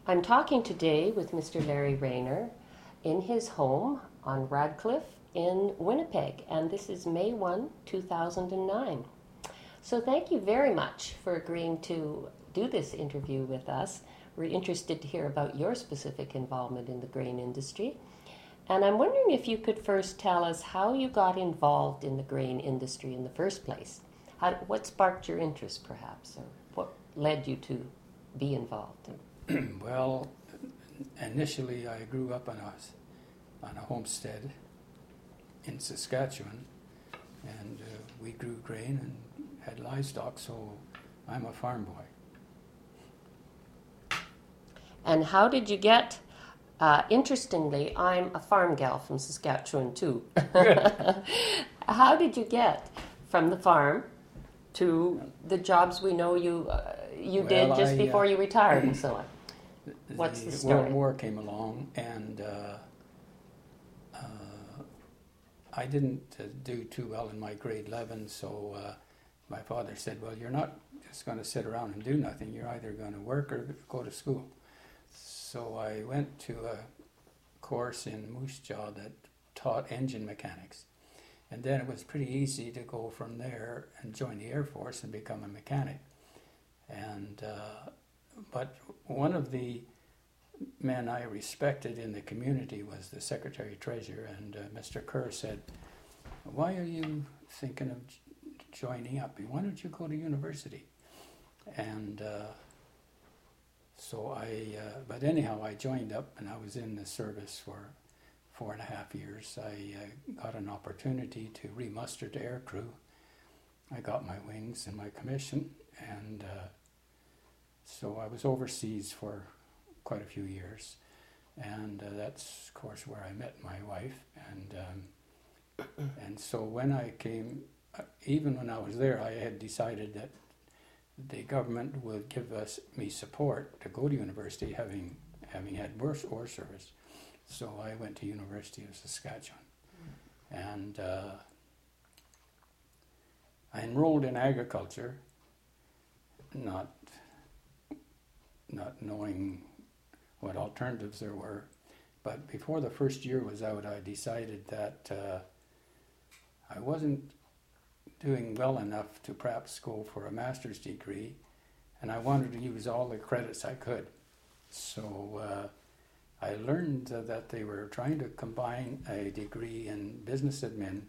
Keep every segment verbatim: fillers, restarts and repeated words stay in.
I'm talking today with Mister Larry Rayner in his home on Radcliffe in Winnipeg, and this is May first, two thousand nine. So thank you very much for agreeing to do this interview with us. We're interested to hear about your specific involvement in the grain industry. And I'm wondering if you could first tell us how you got involved in the grain industry in the first place. How, what sparked your interest, perhaps, or what led you to be involved? Well, initially I grew up on a, on a homestead in Saskatchewan, and uh, we grew grain and had livestock, so I'm a farm boy. And how did you get, uh, interestingly, I'm a farm gal from Saskatchewan too. How did you get from the farm to the jobs we know you uh, you Well, did just I, before uh, you retired and so on? What's the story? World War came along, and uh, uh, I didn't uh, do too well in my grade eleven, so uh, my father said, well, you're not just going to sit around and do nothing. You're either going to work or go to school. So I went to a course in Moose Jaw that taught engine mechanics. And then it was pretty easy to go from there and join the Air Force and become a mechanic. And uh, but one of the men I respected in the community was the Secretary-Treasurer, and uh, Mister Kerr said, why are you thinking of j- joining up? Why don't you go to university? And uh, so I, uh, but anyhow, I joined up, and I was in the service for four and a half years. I uh, got an opportunity to remuster to aircrew. I got my wings and my commission, and uh, so I was overseas for quite a few years, and uh, that's, of course, where I met my wife. And um, and so when I came, uh, even when I was there, I had decided that the government would give us me support to go to university, having having had war, war service. So I went to University of Saskatchewan, and uh, I enrolled in agriculture, not not knowing what alternatives there were. But before the first year was out, I decided that uh, I wasn't doing well enough to perhaps go for a master's degree, and I wanted to use all the credits I could. So uh, I learned uh, that they were trying to combine a degree in business admin,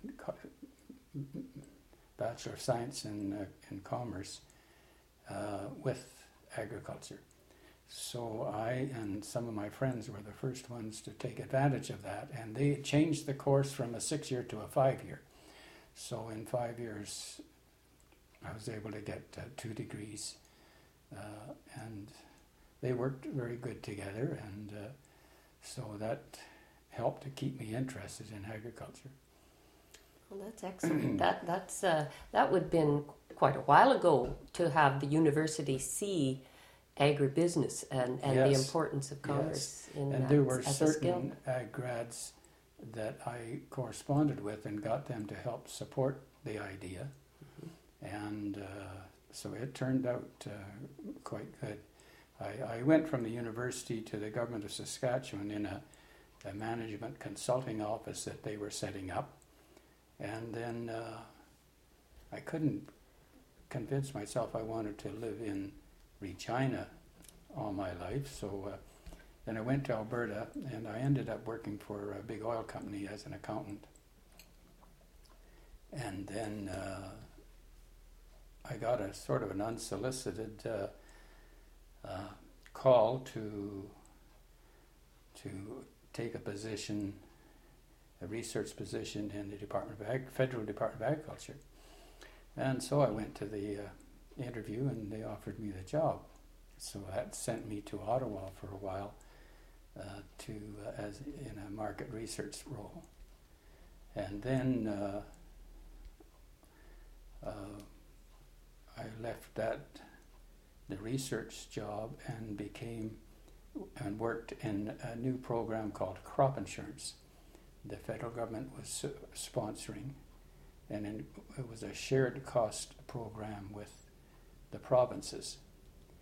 Bachelor of Science in, uh, in Commerce, uh, with agriculture. So I and some of my friends were the first ones to take advantage of that, and they changed the course from a six-year to a five-year. So in five years, I was able to get uh, two degrees, uh, and they worked very good together, and uh, so that helped to keep me interested in agriculture. Well, that's excellent. that that's uh, that would have been quite a while ago to have the university see agribusiness and, and Yes. the importance of commerce Yes. in and that there were as a skill. certain ag grads that I corresponded with and got them to help support the idea, mm-hmm. and uh, so it turned out uh, quite good. I, I went from the university to the government of Saskatchewan in a, a management consulting office that they were setting up, and then uh, I couldn't convince myself I wanted to live in Regina all my life, so uh, then I went to Alberta, and I ended up working for a big oil company as an accountant. And then uh, I got a sort of an unsolicited uh, uh, call to to take a position, a research position in the Department of Ag- Federal Department of Agriculture. And so I went to the uh, interview, and they offered me the job. So that sent me to Ottawa for a while uh, to uh, as in a market research role. And then uh, uh, I left that the research job and became and worked in a new program called crop insurance. The federal government was uh, sponsoring, and in, it was a shared cost program with the provinces.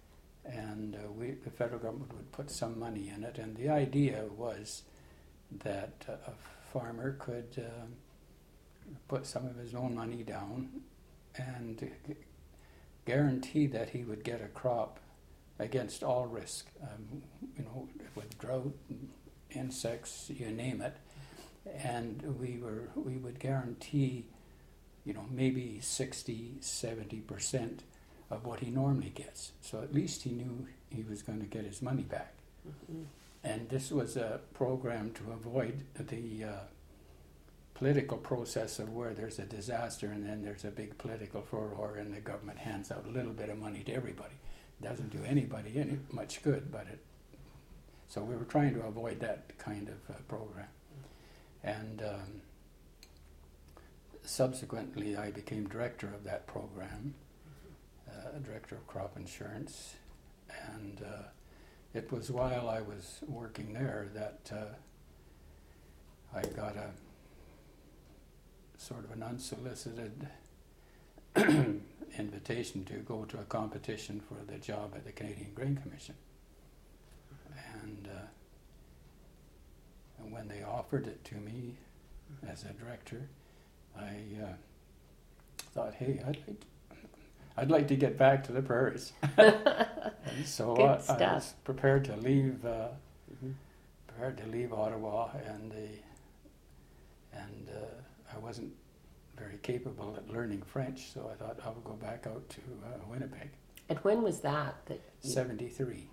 and uh, we, the federal government would put some money in it, and the idea was that uh, a farmer could um, put some of his own money down and g- guarantee that he would get a crop against all risk, um, you know, with drought, insects, you name it, and we were we would guarantee, you know, maybe sixty, seventy percent of what he normally gets. So at least he knew he was going to get his money back. Mm-hmm. And this was a program to avoid the uh, political process of where there's a disaster and then there's a big political furor and the government hands out a little bit of money to everybody. It doesn't do anybody any much good, but it. So we were trying to avoid that kind of uh, program. And um, subsequently, I became director of that program, uh, director of crop insurance, and uh, it was while I was working there that uh, I got a sort of an unsolicited invitation to go to a competition for the job at the Canadian Grain Commission. And, uh, and when they offered it to me as a director, I uh, thought, hey, I'd like, to, I'd like to get back to the prairies. And so Good I, stuff. I was prepared to leave, uh, mm-hmm. prepared to leave Ottawa, and the, and uh, I wasn't very capable at learning French, so I thought I would go back out to uh, Winnipeg. And when was that? that you... seventy-three.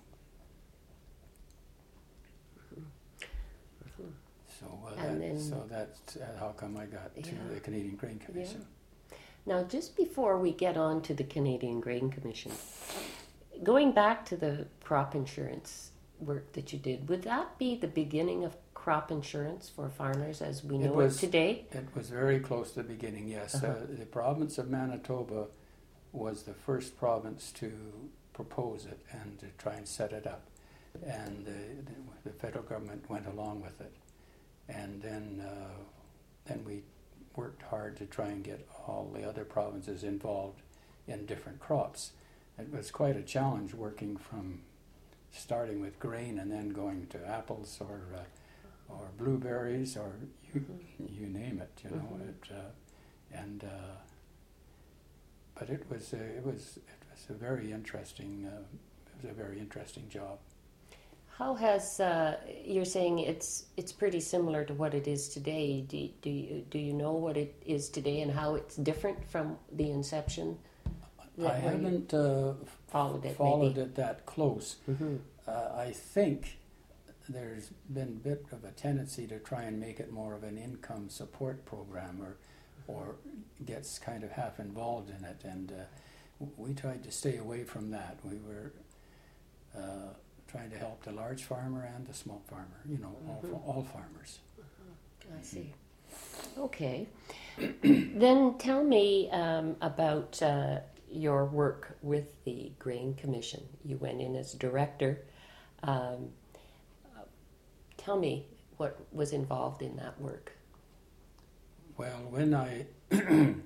Mm-hmm. So, uh, And that, then- so that's uh, how come I got to Yeah. the Canadian Grain Commission. Now, just before we get on to the Canadian Grain Commission, going back to the crop insurance work that you did, would that be the beginning of crop insurance for farmers as we know it, was- today? It was very close to the beginning, yes. Uh-huh. Uh, the province of Manitoba was the first province to propose it and to try and set it up. And the, the, the federal government went along with it. And then, uh, then we worked hard to try and get all the other provinces involved in different crops. It was quite a challenge working from starting with grain and then going to apples or uh, or blueberries or you, Mm-hmm. you name it, you know. Mhm. It, uh, and uh, but it was uh, it was it was a very interesting uh, it was a very interesting job. How has uh, you're saying it's it's pretty similar to what it is today? Do do you do you know what it is today and how it's different from the inception? that I where you haven't uh, followed it. followed maybe? it that close. Mm-hmm. Uh, I think there's been a bit of a tendency to try and make it more of an income support program, or or gets kind of half involved in it, and uh, w- we tried to stay away from that. We were uh, trying to help the large farmer and the small farmer, you know, Mhm. all, all farmers. I see. Okay. Then tell me um, about uh, your work with the Grain Commission. You went in as director. Um, uh, tell me what was involved in that work. Well, when I, I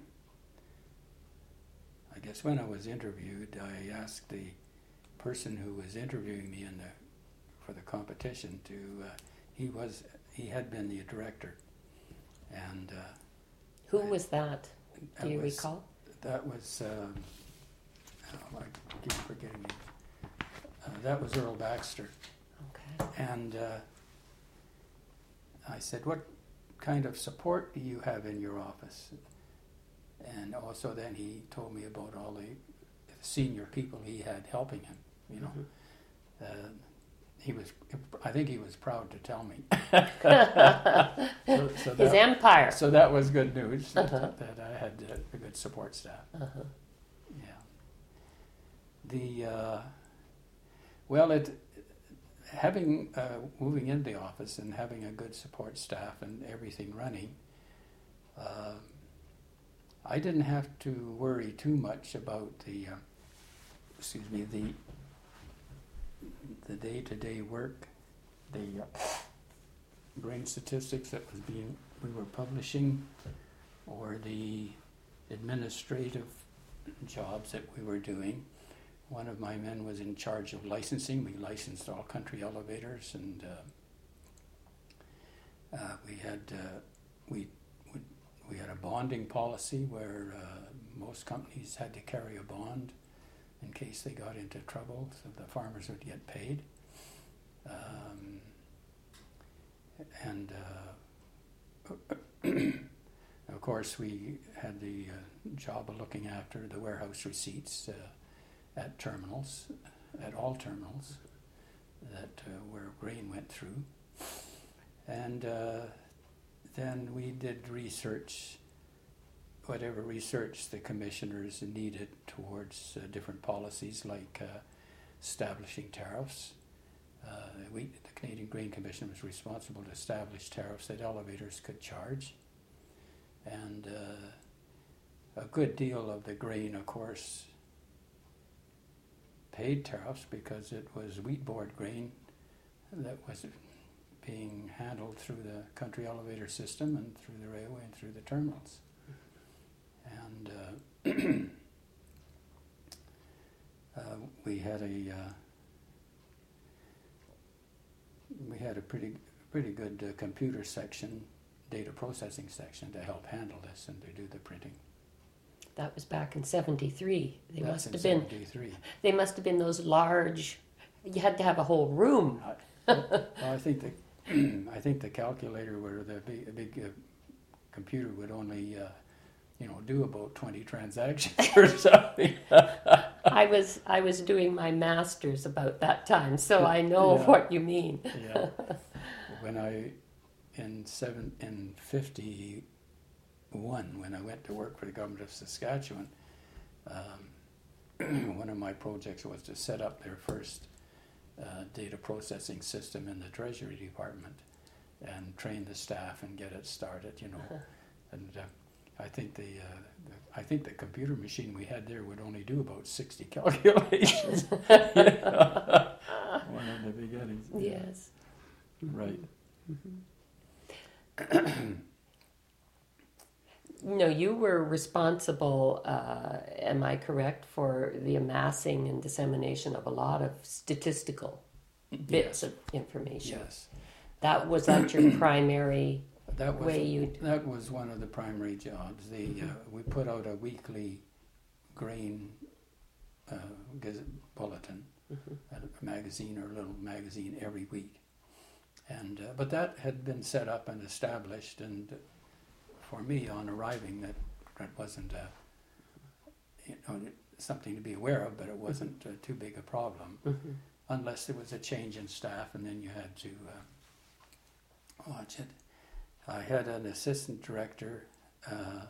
guess when I was interviewed, I asked the person who was interviewing me in the for the competition to, uh, he was he had been the director, and uh, Who was that? Do that you was, recall? That was um, oh, I keep forgetting it. Uh, that was Earl Baxter, Okay. and uh, I said, "What kind of support do you have in your office?" And also then he told me about all the senior people he had helping him, you know. Mhm. Uh, he was, I think he was proud to tell me. so, so His that, empire. so that was good news, that, Uh-huh. that I had uh, a good support staff. Uh-huh. Yeah. The, uh, well, it, having, uh, moving into the office and having a good support staff and everything running, uh, I didn't have to worry too much about the, uh, excuse me, the the day-to-day work, the uh, grain statistics that was being we were publishing, or the administrative jobs that we were doing. one of my men was in charge of licensing. We licensed all country elevators, and uh, uh, we had uh, we would, we had a bonding policy where uh, most companies had to carry a bond in case they got into trouble, so the farmers would get paid. Um, and uh, of course, we had the uh, job of looking after the warehouse receipts uh, at terminals, at all terminals that uh, where grain went through. And uh, then we did research, whatever research the commissioners needed towards uh, different policies, like uh, establishing tariffs. Uh, we, the Canadian Grain Commission was responsible to establish tariffs that elevators could charge. And uh, a good deal of the grain, of course, paid tariffs because it was wheat board grain that was being handled through the country elevator system and through the railway and through the terminals. And uh, uh, we had a uh, we had a pretty pretty good uh, computer section, data processing section to help handle this and to do the printing. That was back in seventy-three. They That's must in have been. seventy-three. They must have been those large. You had to have a whole room. I, well, I think the I think the calculator where the big, big uh, computer would only uh, you know do about twenty transactions or something. I was I was doing my master's about that time, so I know Yeah. what you mean. Yeah. When I in seven in fifty one when I went to work for the government of Saskatchewan, um, one of my projects was to set up their first uh, data processing system in the Treasury Department and train the staff and get it started, you know. Uh-huh. And uh, I think the, uh, the I think the computer machine we had there would only do about sixty calculations. One of the beginnings. Yes. Right. Mm-hmm. No, you were responsible, uh, am I correct, for the amassing and dissemination of a lot of statistical bits Yes. of information. Yes. That was that your primary That was way you. that was one of the primary jobs. The uh, we put out a weekly grain uh, gazette bulletin, Mhm. a magazine or a little magazine every week, and uh, but that had been set up and established, and for me on arriving, that that wasn't uh, you know something to be aware of, but it wasn't uh, too big a problem, Mhm. unless there was a change in staff, and then you had to uh, watch it. I had an assistant director, uh,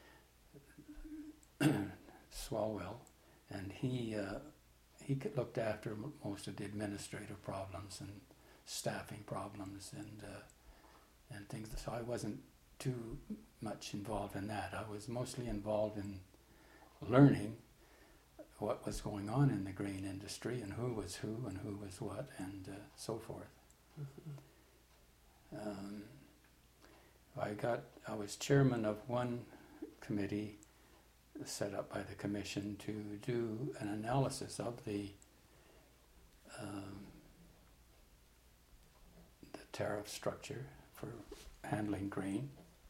Swalwell, and he uh, he could- looked after m- most of the administrative problems and staffing problems and uh, and things. So I wasn't too much involved in that. I was mostly involved in learning what was going on in the grain industry and who was who and who was what and uh, so forth. Um, I got. I was chairman of one committee set up by the commission to do an analysis of the um, the tariff structure for handling grain,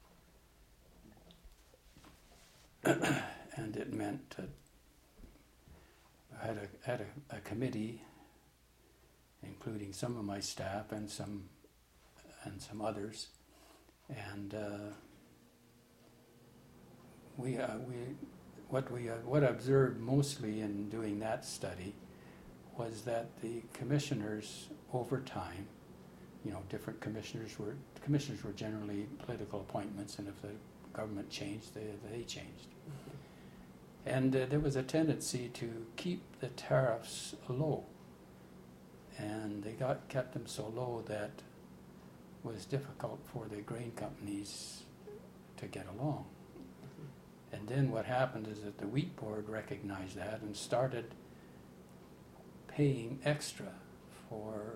and it meant that I had a had a, a committee, including some of my staff and some and some others. And uh, we, uh, we, what we, uh, what I observed mostly in doing that study was that the commissioners, over time, you know, different commissioners were commissioners were generally political appointments, and if the government changed, they they changed. Mm-hmm. And uh, there was a tendency to keep the tariffs low, and they got kept them so low that was difficult for the grain companies to get along. Mm-hmm. And then what happened is that the wheat board recognized that and started paying extra for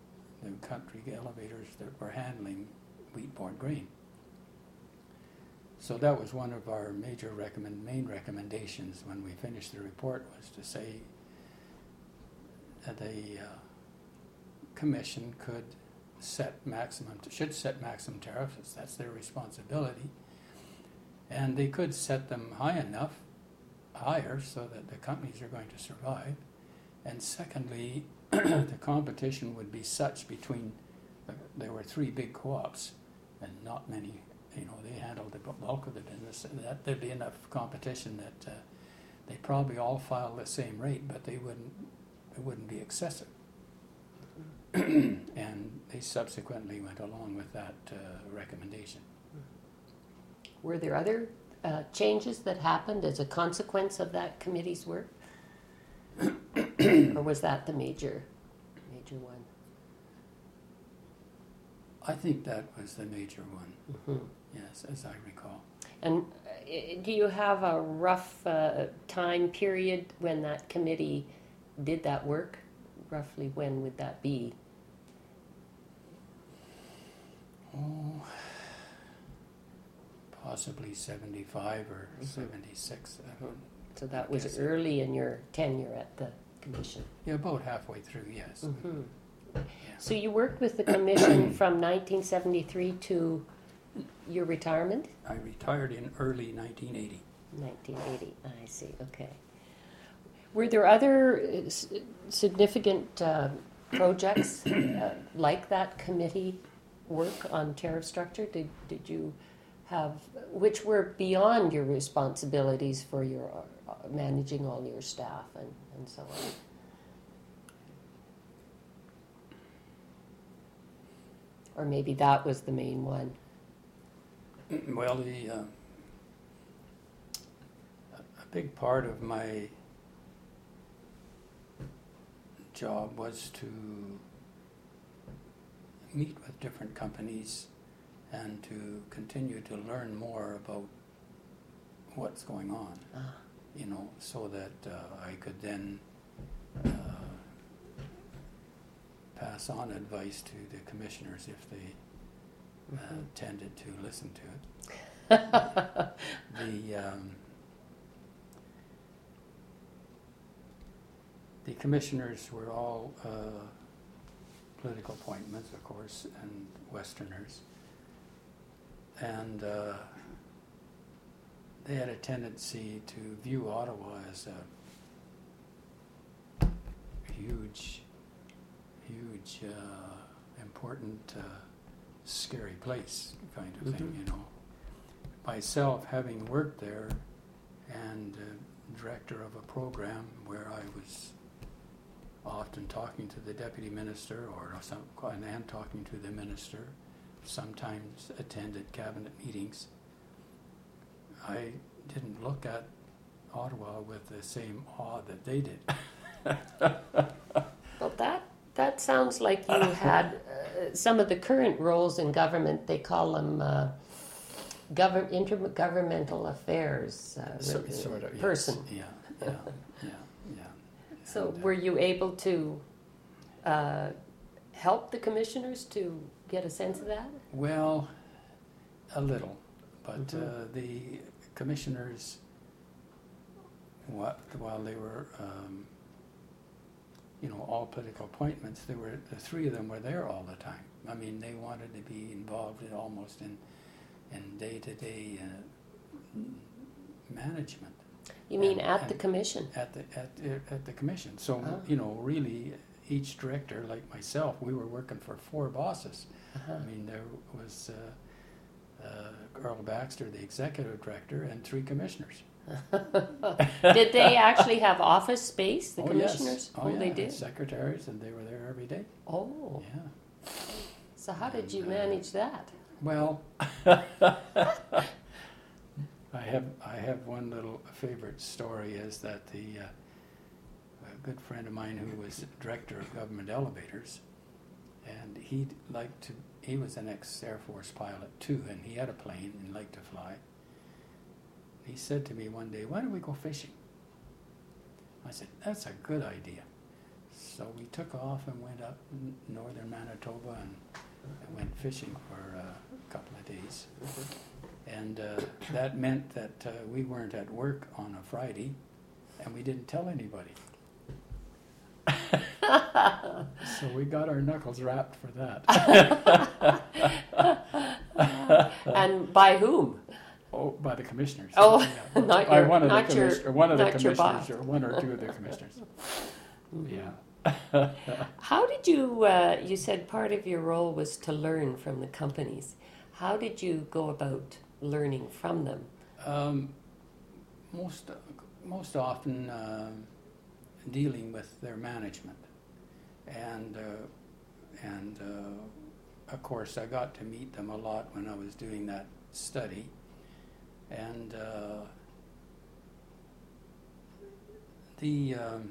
the country elevators that were handling wheat board grain. So that was one of our major recommend, main recommendations when we finished the report, was to say that the uh, commission could set maximum, should set maximum tariffs, that's their responsibility, and they could set them high enough, higher, so that the companies are going to survive. And secondly, the competition would be such between, uh, there were three big co-ops, and not many, you know, they handled the bulk of the business, and that there'd be enough competition that uh, they probably all file the same rate, but they wouldn't, it wouldn't be excessive. And they subsequently went along with that uh, recommendation. Were there other uh, changes that happened as a consequence of that committee's work? Or was that the major, major one? I think that was the major one, Mm-hmm. yes, as I recall. And uh, do you have a rough uh, time period when that committee did that work? Roughly when would that be? Oh, possibly seventy-five or Mm-hmm. seventy-six. I don't, So that was guess. early in your tenure at the commission. yeah, about halfway through, yes. Mm-hmm. Yeah. So you worked with the commission from nineteen seventy-three to your retirement? I retired in early nineteen eighty. nineteen eighty, I see, okay. Were there other uh, s- significant uh, projects uh, like that committee work on tariff structure? Did, did you have, which were beyond your responsibilities for your uh, managing all your staff and, and so on? Or maybe that was the main one. Well, the uh, a big part of my job was to meet with different companies and to continue to learn more about what's going on, Ah. you know, so that uh, I could then uh, pass on advice to the commissioners if they uh, Mhm. tended to listen to it. the um, the commissioners were all uh, political appointments, of course, and Westerners, and uh, they had a tendency to view Ottawa as a huge, huge, uh, important, uh, scary place, kind of thing, Mhm. you know. Myself, having worked there and uh, director of a program where I was often talking to the deputy minister or some, and talking to the minister, sometimes attended cabinet meetings, I didn't look at Ottawa with the same awe that they did. Well, that that sounds like you had uh, some of the current roles in government. They call them uh, govern intergovernmental affairs uh, So- re- sort of, yes. person. Yeah, yeah, yeah, yeah. So, And, uh, were you able to uh, help the commissioners to get a sense of that? Well, a little, but Mhm. uh, the commissioners, what, while they were, um, you know, all political appointments, they were, the three of them were there all the time. I mean, they wanted to be involved in almost in, in day-to-day uh, management You mean And- at the and- commission? at the, at, the- at the commission. So, Ah. you know, really, each director, like myself, we were working for four bosses. Uh-huh. I mean, there was uh, uh, Earl Baxter, the executive director, and three commissioners. Did they actually have office space, the oh, commissioners? Yes. Oh, yeah. they and did? secretaries, and they were there every day. Oh, Yeah. so how did you And, uh, manage that? Well, I have I have one little favorite story is that the uh, a good friend of mine who was director of government elevators, and he liked to he was an ex Air Force pilot too, and he had a plane and liked to fly. He said to me one day, "Why don't we go fishing?" I said, "That's a good idea." So we took off and went up in northern Manitoba and, and went fishing for uh, a couple of days. And uh, that meant that uh, we weren't at work on a Friday, and we didn't tell anybody. So we got our knuckles rapped for that. And by whom? Oh, by the commissioners. Oh, Yeah. not by your, one of not the your, commis- or one of the not your commissioners, boss. or one or two of the commissioners. Yeah. How did you, uh, you said part of your role was to learn from the companies. How did you go about learning from them? Um, most most often uh, dealing with their management, and uh, and uh, of course I got to meet them a lot when I was doing that study, and uh, the um,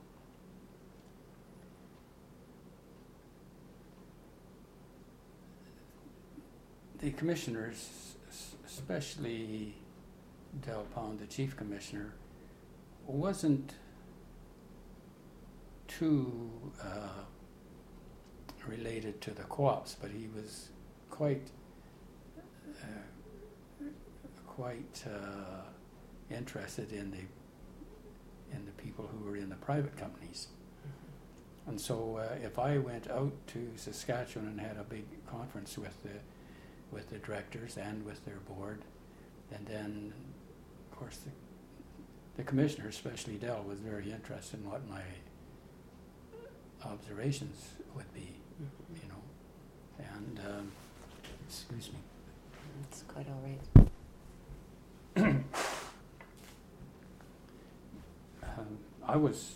the commissioners, especially Del Pound, the chief commissioner, wasn't too uh, related to the co-ops, but he was quite uh, quite uh, interested in the in the people who were in the private companies. And so uh, if I went out to Saskatchewan and had a big conference with the with the directors and with their board, and then of course the, the commissioner, especially Del, was very interested in what my observations would be, mm-hmm. you know, and um, excuse me. It's quite all right. um, I was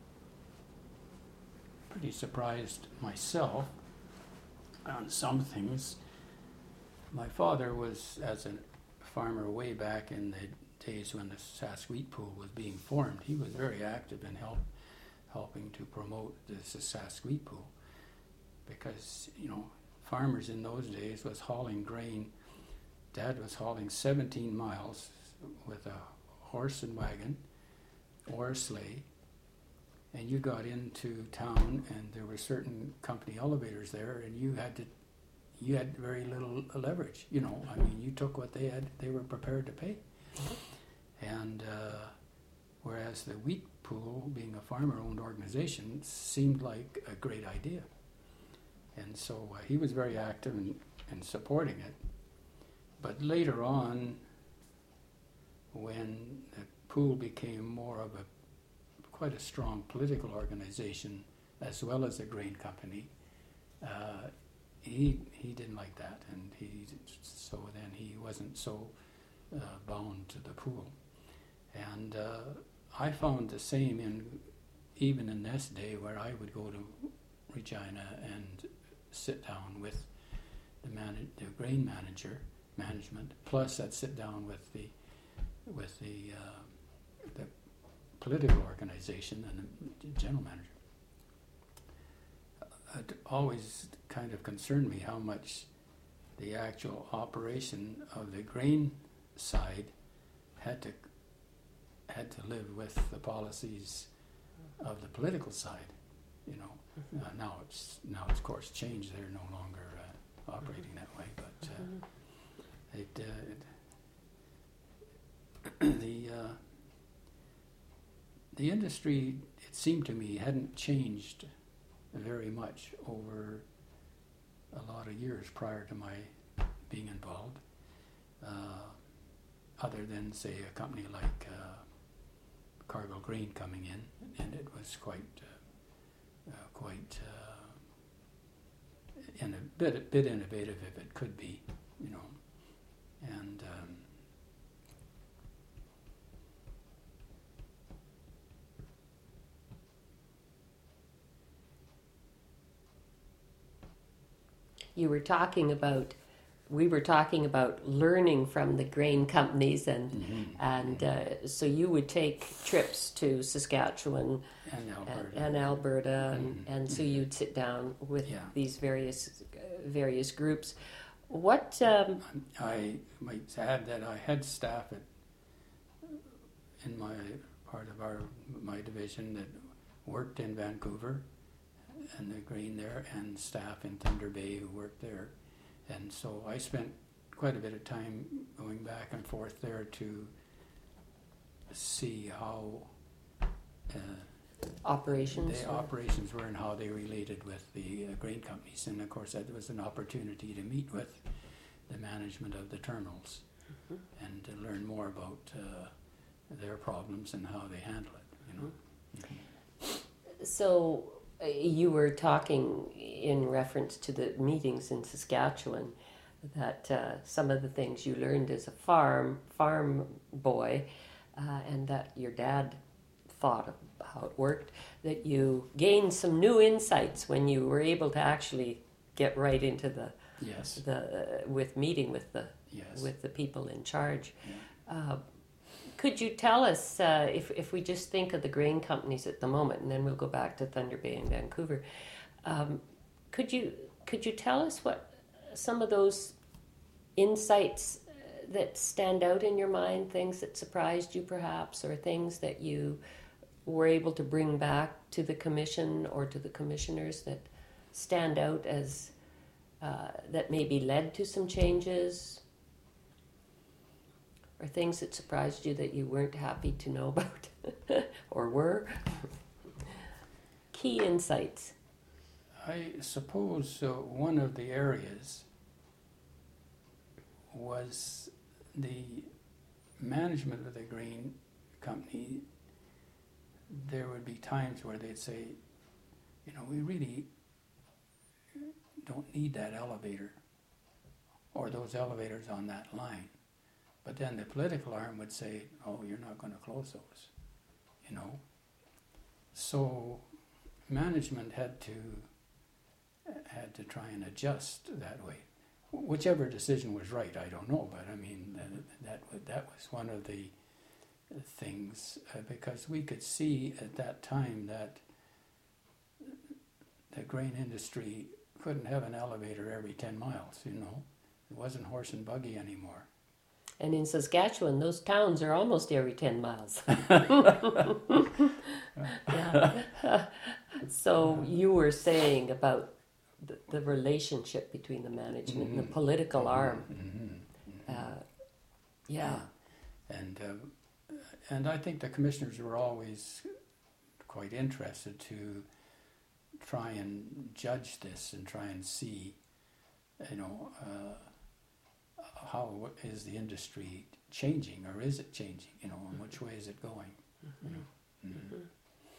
pretty surprised myself on some things. My father was, as a farmer way back in the days when the Sask Wheat Pool was being formed, he was very active in help, helping to promote the Sask Wheat Pool, because, you know, farmers in those days was hauling grain. Dad was hauling seventeen miles with a horse and wagon or a sleigh, and you got into town and there were certain company elevators there, and you had to you had very little leverage, you know. I mean, you took what they had, they were prepared to pay. And uh, whereas the wheat pool, being a farmer-owned organization, seemed like a great idea. And so uh, he was very active in, in supporting it. But later on, when the pool became more of a, quite a strong political organization, as well as a grain company, uh, He he didn't like that, and he so then he wasn't so uh, bound to the pool, and uh, I found the same in even in this day where I would go to Regina and sit down with the man the grain manager management, plus I'd sit down with the with the uh, the political organization and the general manager. It always kind of concerned me how much the actual operation of the grain side had to had to live with the policies of the political side, you know. Mm-hmm. Uh, now it's now it's of course changed. They're no longer uh, operating that way, but uh, mm-hmm. it, uh, it the uh, the industry, it seemed to me, hadn't changed very much over a lot of years prior to my being involved, uh, other than, say, a company like uh, Cargill Grain coming in, and it was quite, uh, uh, quite uh, in a bit, a bit innovative if it could be, you know, and. Um, You were talking about, we were talking about learning from the grain companies, and mm-hmm. and uh, so you would take trips to Saskatchewan and Alberta, and, and, Alberta, mm-hmm. and, and so you'd sit down with yeah. these various uh, various groups. What um, I might add that I had staff at, in my part of our my division that worked in Vancouver and the grain there, and staff in Thunder Bay who worked there, and so I spent quite a bit of time going back and forth there to see how uh, Operations? the or- operations were and how they related with the uh, grain companies. And of course, that was an opportunity to meet with the management of the terminals Mhm. and to learn more about uh, their problems and how they handle it. You know. Mhm. So uh, you were talking in reference to the meetings in Saskatchewan that uh, some of the things you learned as a farm farm boy, uh, and that your dad thought of how it worked, that you gained some new insights when you were able to actually get right into the Yes. the uh, with meeting with the Yes. with the people in charge. Yeah. Uh, could you tell us, uh, if, if we just think of the grain companies at the moment, and then we'll go back to Thunder Bay and Vancouver, um, could you could you tell us what some of those insights uh, that stand out in your mind, things that surprised you perhaps, or things that you were able to bring back to the commission or to the commissioners that stand out as uh, that maybe led to some changes? Or things that surprised you that you weren't happy to know about, or were? Key insights. I suppose uh, one of the areas was the management of the grain company. There would be times where they'd say, you know, we really don't need that elevator or those elevators on that line. But then the political arm would say, oh, you're not going to close those, you know. So management had to had to try and adjust that way. Whichever decision was right, I don't know, but I mean, that that, that was one of the things, uh, because we could see at that time that the grain industry couldn't have an elevator every ten miles, you know. It wasn't horse and buggy anymore. And in Saskatchewan, those towns are almost every ten miles. Yeah. So you were saying about the, the relationship between the management and the political arm. Mm-hmm. Uh, yeah. And uh, and I think the commissioners were always quite interested to try and judge this and try and see, you know, uh, how is the industry changing, or is it changing, you know, and which way is it going, Mm-hmm. you know. Mm-hmm. Mm-hmm.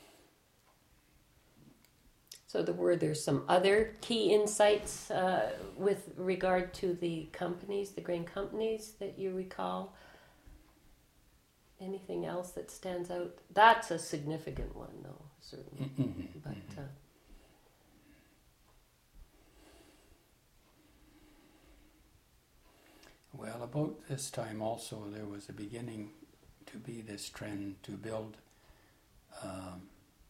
So there were there some other key insights uh, with regard to the companies, the grain companies, that you recall? Anything else that stands out? That's a significant one, though, certainly. Mm-hmm. But uh, Well, about this time also there was a beginning to be this trend to build um,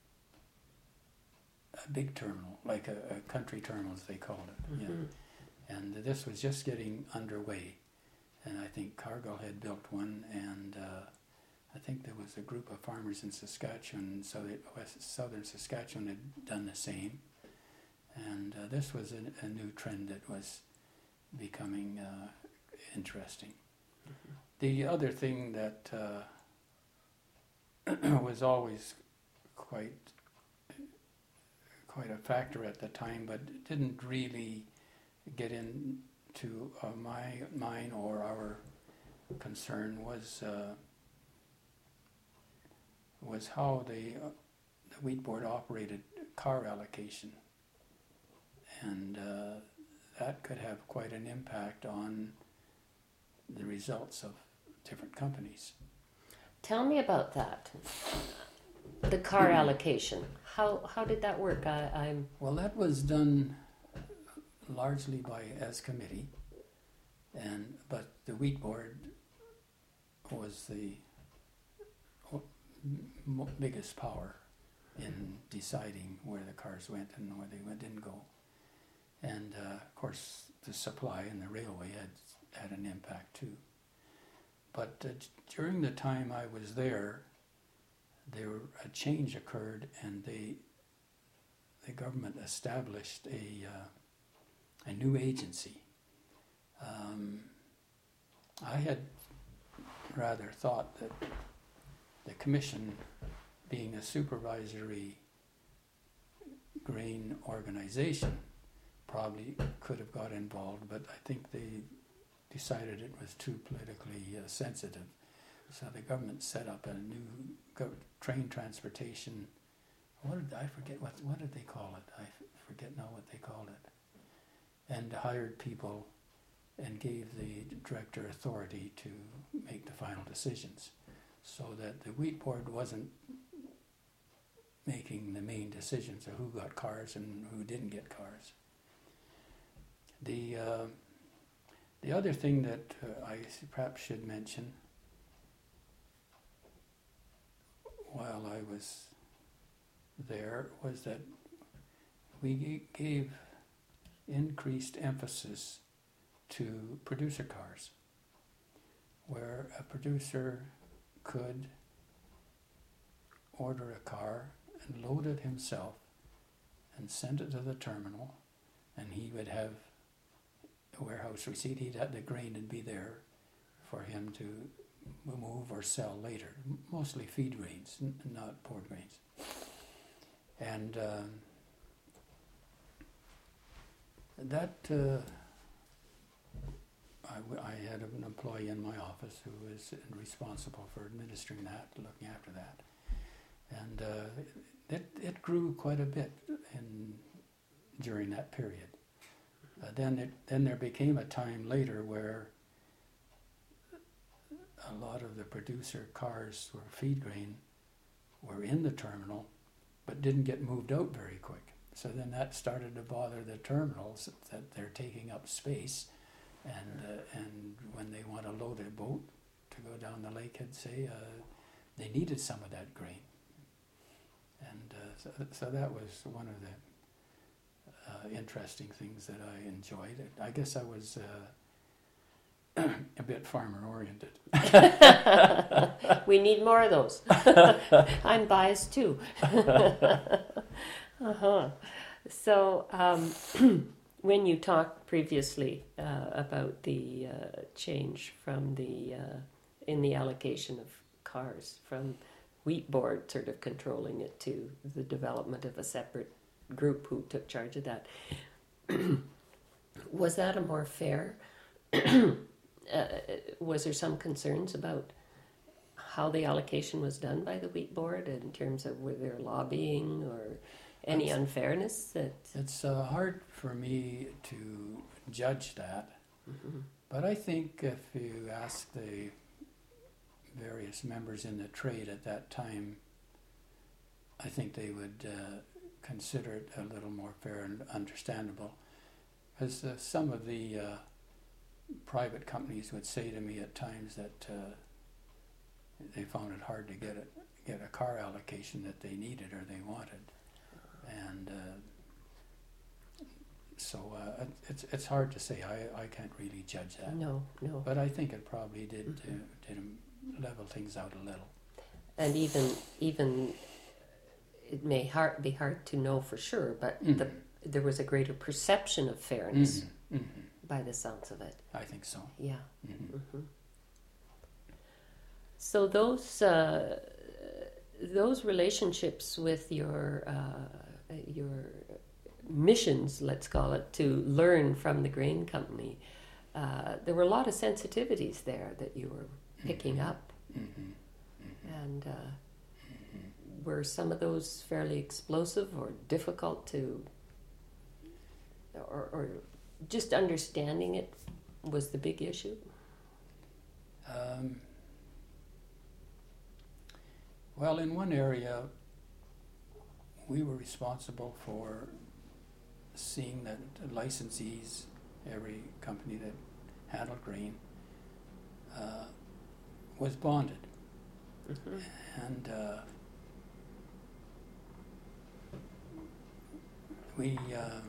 a big terminal, like a, a country terminal as they called it. mhm. Yeah. And this was just getting underway. And I think Cargill had built one, and uh, I think there was a group of farmers in Saskatchewan, so that West, southern Saskatchewan had done the same. And uh, this was a, a new trend that was becoming uh, interesting. Mm-hmm. The other thing that uh, was always quite quite a factor at the time, but didn't really get into uh, my mine or our concern, was uh, was how the uh, the wheat board operated car allocation, and uh, that could have quite an impact on the results of different companies. Tell me about that. The car allocation. How how did that work? I, I'm Well, that was done largely by as committee, and but the wheat board was the m- biggest power in deciding where the cars went and where they went, didn't go. And uh, of course, the supply and the railway had had an impact too. But uh, during the time I was there, there a change occurred, and they the government established a uh, a new agency, um, I had rather thought that the commission, being a supervisory grain organization, probably could have got involved, but I think they decided it was too politically uh, sensitive. So the government set up a new go- train transportation. What did I forget? What what did they call it? I f- forget now what they called it. And hired people and gave the director authority to make the final decisions, so that the wheat board wasn't making the main decisions of who got cars and who didn't get cars. The uh, the other thing that uh, I perhaps should mention, while I was there, was that we g- gave increased emphasis to producer cars, where a producer could order a car and load it himself and send it to the terminal, and he would have a warehouse receipt. He'd have the grain and be there for him to move or sell later, M- mostly feed grains, n- not poured grains. And um, that uh, I, w- I had an employee in my office who was responsible for administering that, looking after that. And uh, it, it grew quite a bit in during that period. Uh, then it then there became a time later where a lot of the producer cars were feed grain were in the terminal, but didn't get moved out very quick. So then that started to bother the terminals, that they're taking up space, and uh, and when they want to load a boat to go down the lake, I'd say uh, they needed some of that grain. And uh, so, so that was one of the uh, interesting things that I enjoyed. I guess I was uh, a bit farmer oriented. We need more of those. I'm biased too. uh-huh. So um, when you talked previously uh, about the uh, change from the uh, in the allocation of cars from wheat board sort of controlling it to the development of a separate group who took charge of that, was that a more fair? uh, was there some concerns about how the allocation was done by the wheat board in terms of were there lobbying or any It's- unfairness that? It's uh, hard for me to judge that, Mhm. but I think if you ask the various members in the trade at that time, I think they would uh, consider it a little more fair and understandable. Because uh, some of the uh, private companies would say to me at times that uh, they found it hard to get it, get a car allocation that they needed or they wanted, and uh, so uh, it- it's it's hard to say. I, I can't really judge that, No, no. but I think it probably did uh, Mhm. did level things out a little. And even even it may hard, be hard to know for sure, but Mhm. the, there was a greater perception of fairness Mhm, mhm. by the sounds of it. I think so. Yeah. Mhm. hmm So those uh, those relationships with your uh, your missions, let's call it, to learn from the grain company, uh, there were a lot of sensitivities there that you were picking up, Mhm. and uh, were some of those fairly explosive or difficult to, or, or just understanding it was the big issue? Um, well, in one area, we were responsible for seeing that the licensees, every company that handled grain, uh, was bonded. Mm-hmm. And uh, we um,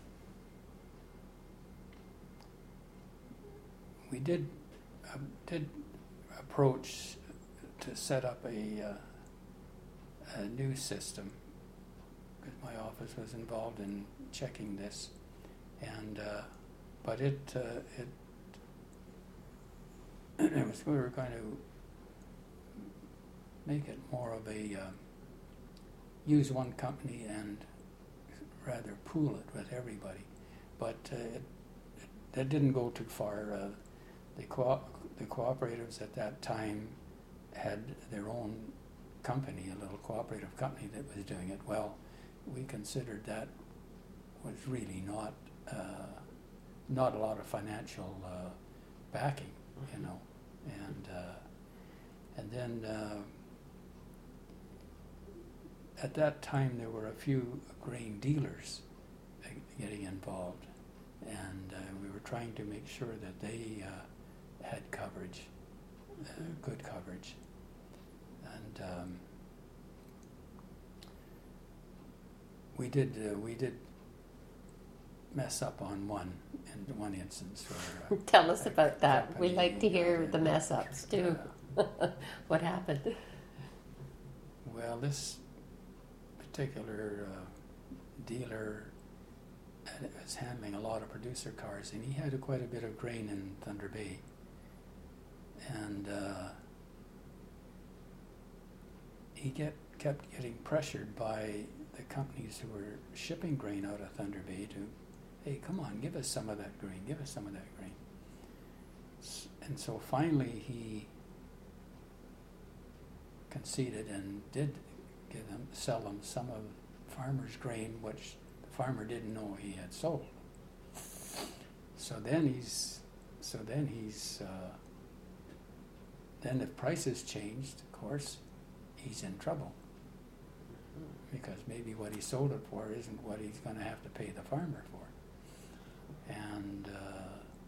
we did uh, did approach to set up a uh, a new system, because my office was involved in checking this, and uh, but it uh, it it was we were going to make it more of a uh, use one company and rather pool it with everybody, but uh, it, it that didn't go too far. Uh, the co- the cooperatives at that time had their own company, a little cooperative company that was doing it. Well, we considered that was really not uh, not a lot of financial uh, backing, you know, and uh, and then uh, at that time there were a few grain dealers uh, getting involved, and uh, we were trying to make sure that they uh, had coverage, uh, good coverage, and um, we did uh, we did mess up on one in one instance where uh, Tell us about that. We company, like to hear uh, the mess ups too. What happened? Well, this particular uh, dealer had, was handling a lot of producer cars, and he had a, quite a bit of grain in Thunder Bay. And uh, he get, kept getting pressured by the companies who were shipping grain out of Thunder Bay to, hey, come on, give us some of that grain, give us some of that grain. S- and so finally he conceded and did give them, sell them some of farmer's grain, which the farmer didn't know he had sold. So then he's, so then he's, uh, then if prices changed, of course, he's in trouble, because maybe what he sold it for isn't what he's going to have to pay the farmer for. And uh,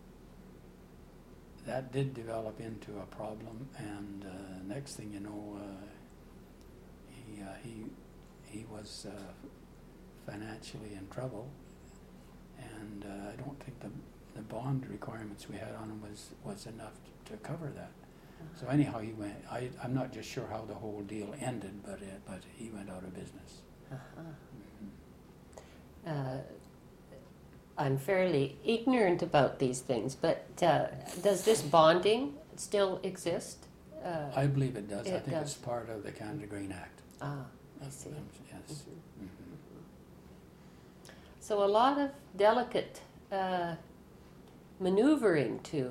that did develop into a problem, and uh, next thing you know, uh, he, uh, he, he was uh, financially in trouble, and uh, I don't think the, the bond requirements we had on him was, was enough to, to cover that. So anyhow, he went. I, I'm not just sure how the whole deal ended, but it, but he went out of business. Uh-huh. Mm-hmm. Uh, I'm fairly ignorant about these things, but uh, does this bonding still exist? Uh, I believe it does. I It think does. it's part of the Canada Grain Act. ah, I see. Um, yes. Mhm. Mhm. So a lot of delicate uh, maneuvering too.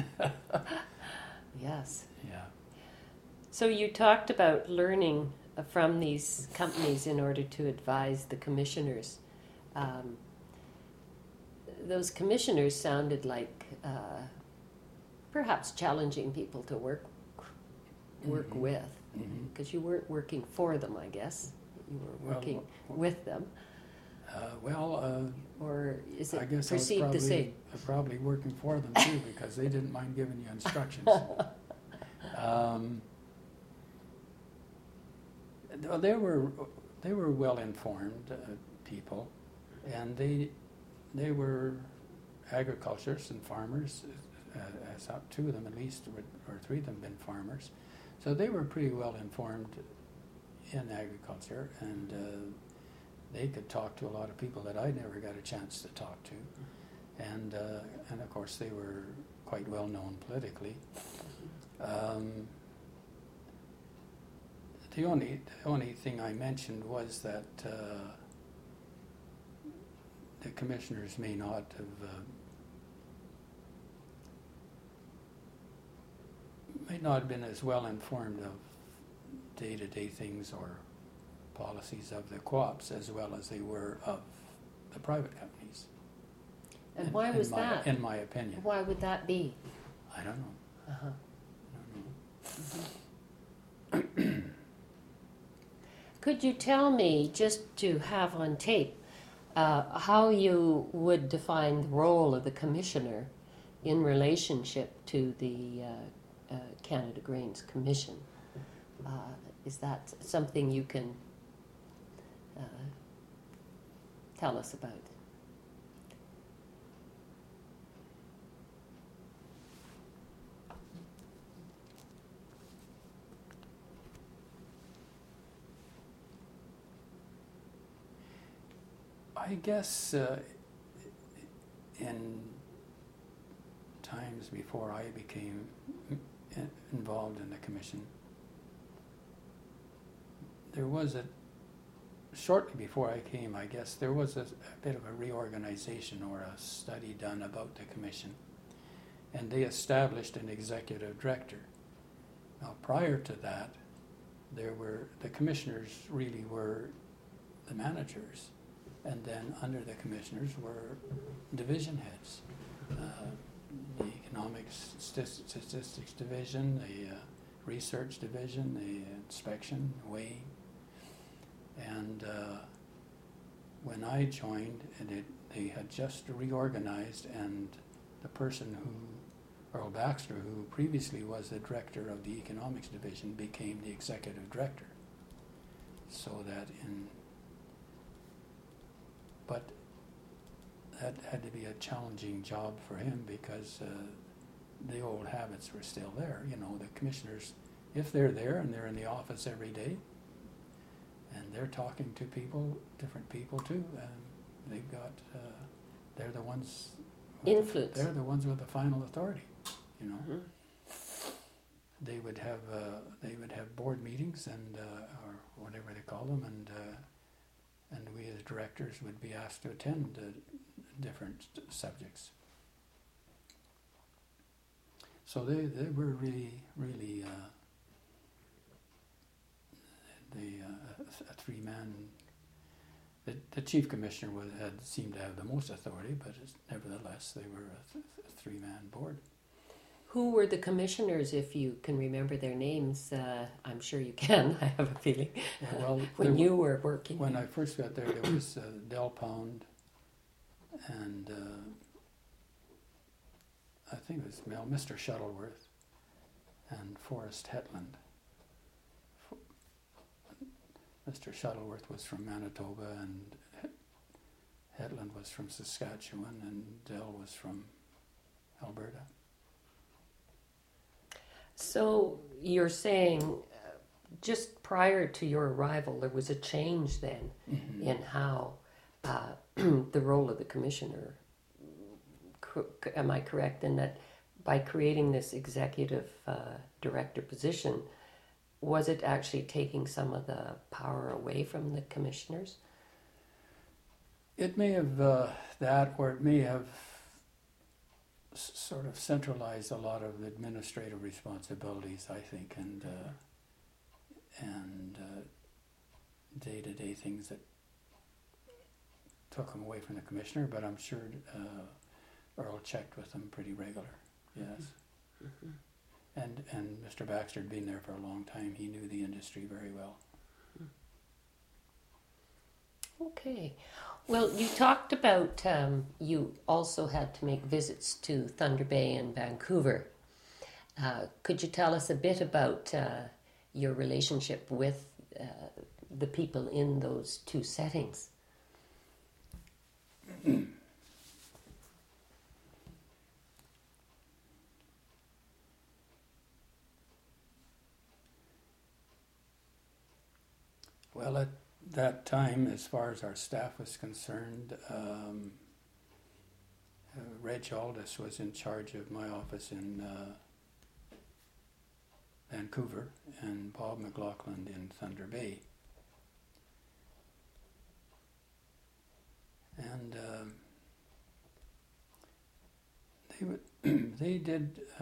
Yes. Yeah. So you talked about learning uh, from these companies in order to advise the commissioners. Um, those commissioners sounded like uh, perhaps challenging people to work work Mhm. with, Mhm. because you weren't working for them, I guess. You were Well, working w- with them, Uh, well, uh, or is it I guess I was perceived probably, the same? uh, probably working for them too, because they didn't mind giving you instructions. um, th- they were they were well informed uh, people, and they they were agriculturists and farmers, uh, as up two of them at least, or, or three of them been farmers, so they were pretty well informed in agriculture, and uh, they could talk to a lot of people that I never got a chance to talk to, and uh, and of course they were quite well known politically. Um, the only the only thing I mentioned was that uh, the commissioners may not have uh, may not have been as well informed of day-to-day things or policies of the co-ops as well as they were of the private companies. And in- why in was my- that? In my opinion. Why would that be? I don't know. Uh-huh. I don't know. Could you tell me, just to have on tape, uh, how you would define the role of the commissioner in relationship to the uh, uh, Canada Grains Commission? Uh, is that something you can uh, tell us about? I guess uh, in times before I became in, involved in the commission. There was a, shortly before I came, I guess, there was a, a bit of a reorganization or a study done about the commission, and they established an executive director. Now, prior to that, there were, the commissioners really were the managers, and then under the commissioners were division heads. Uh, the economics statistics division, the uh, research division, the inspection, weighing. And uh, when I joined, and it, they had just reorganized, and the person who, Earl Baxter, who previously was the director of the economics division, became the executive director. So that in, but that had to be a challenging job for him because uh, the old habits were still there. You know, the commissioners, if they're there and they're in the office every day, and they're talking to people, different people too, and they've got, uh, they're the ones, Influence. The, they're the ones with the final authority, you know. Mm-hmm. They would have, uh, they would have board meetings and, uh, or whatever they call them, and uh, and we as directors would be asked to attend uh, different subjects. So they, they were really, really uh, the uh, a three-man. The, the chief commissioner was, had seemed to have the most authority, but it's, nevertheless they were a, th- a three-man board. Who were the commissioners, if you can remember their names? Uh, I'm sure you can, I have a feeling. Well, when you were working. When I first got there, there was uh, Del Pound, and uh, I think it was well, Mister Shuttleworth, and Forrest Hetland. For, Mister Shuttleworth was from Manitoba, and Hetland was from Saskatchewan, and Del was from Alberta. So you're saying uh, just prior to your arrival, there was a change then mm-hmm. in how uh, the role of the commissioner, co- am I correct in that by creating this executive uh, director position, was it actually taking some of the power away from the commissioners? It may have uh, that, or it may have sort of centralized a lot of administrative responsibilities, I think, and uh, and uh, day-to-day things that took them away from the commissioner. But I'm sure uh, Earl checked with them pretty regular. Yes, mm-hmm. and and Mister Baxter had been there for a long time. He knew the industry very well. Okay. Well, you talked about um, you also had to make visits to Thunder Bay and Vancouver. Uh, could you tell us a bit about uh, your relationship with uh, the people in those two settings? Well, at that time, as far as our staff was concerned, um, uh, Reg Aldous was in charge of my office in uh, Vancouver, and Bob McLaughlin in Thunder Bay. And um, they would they did uh,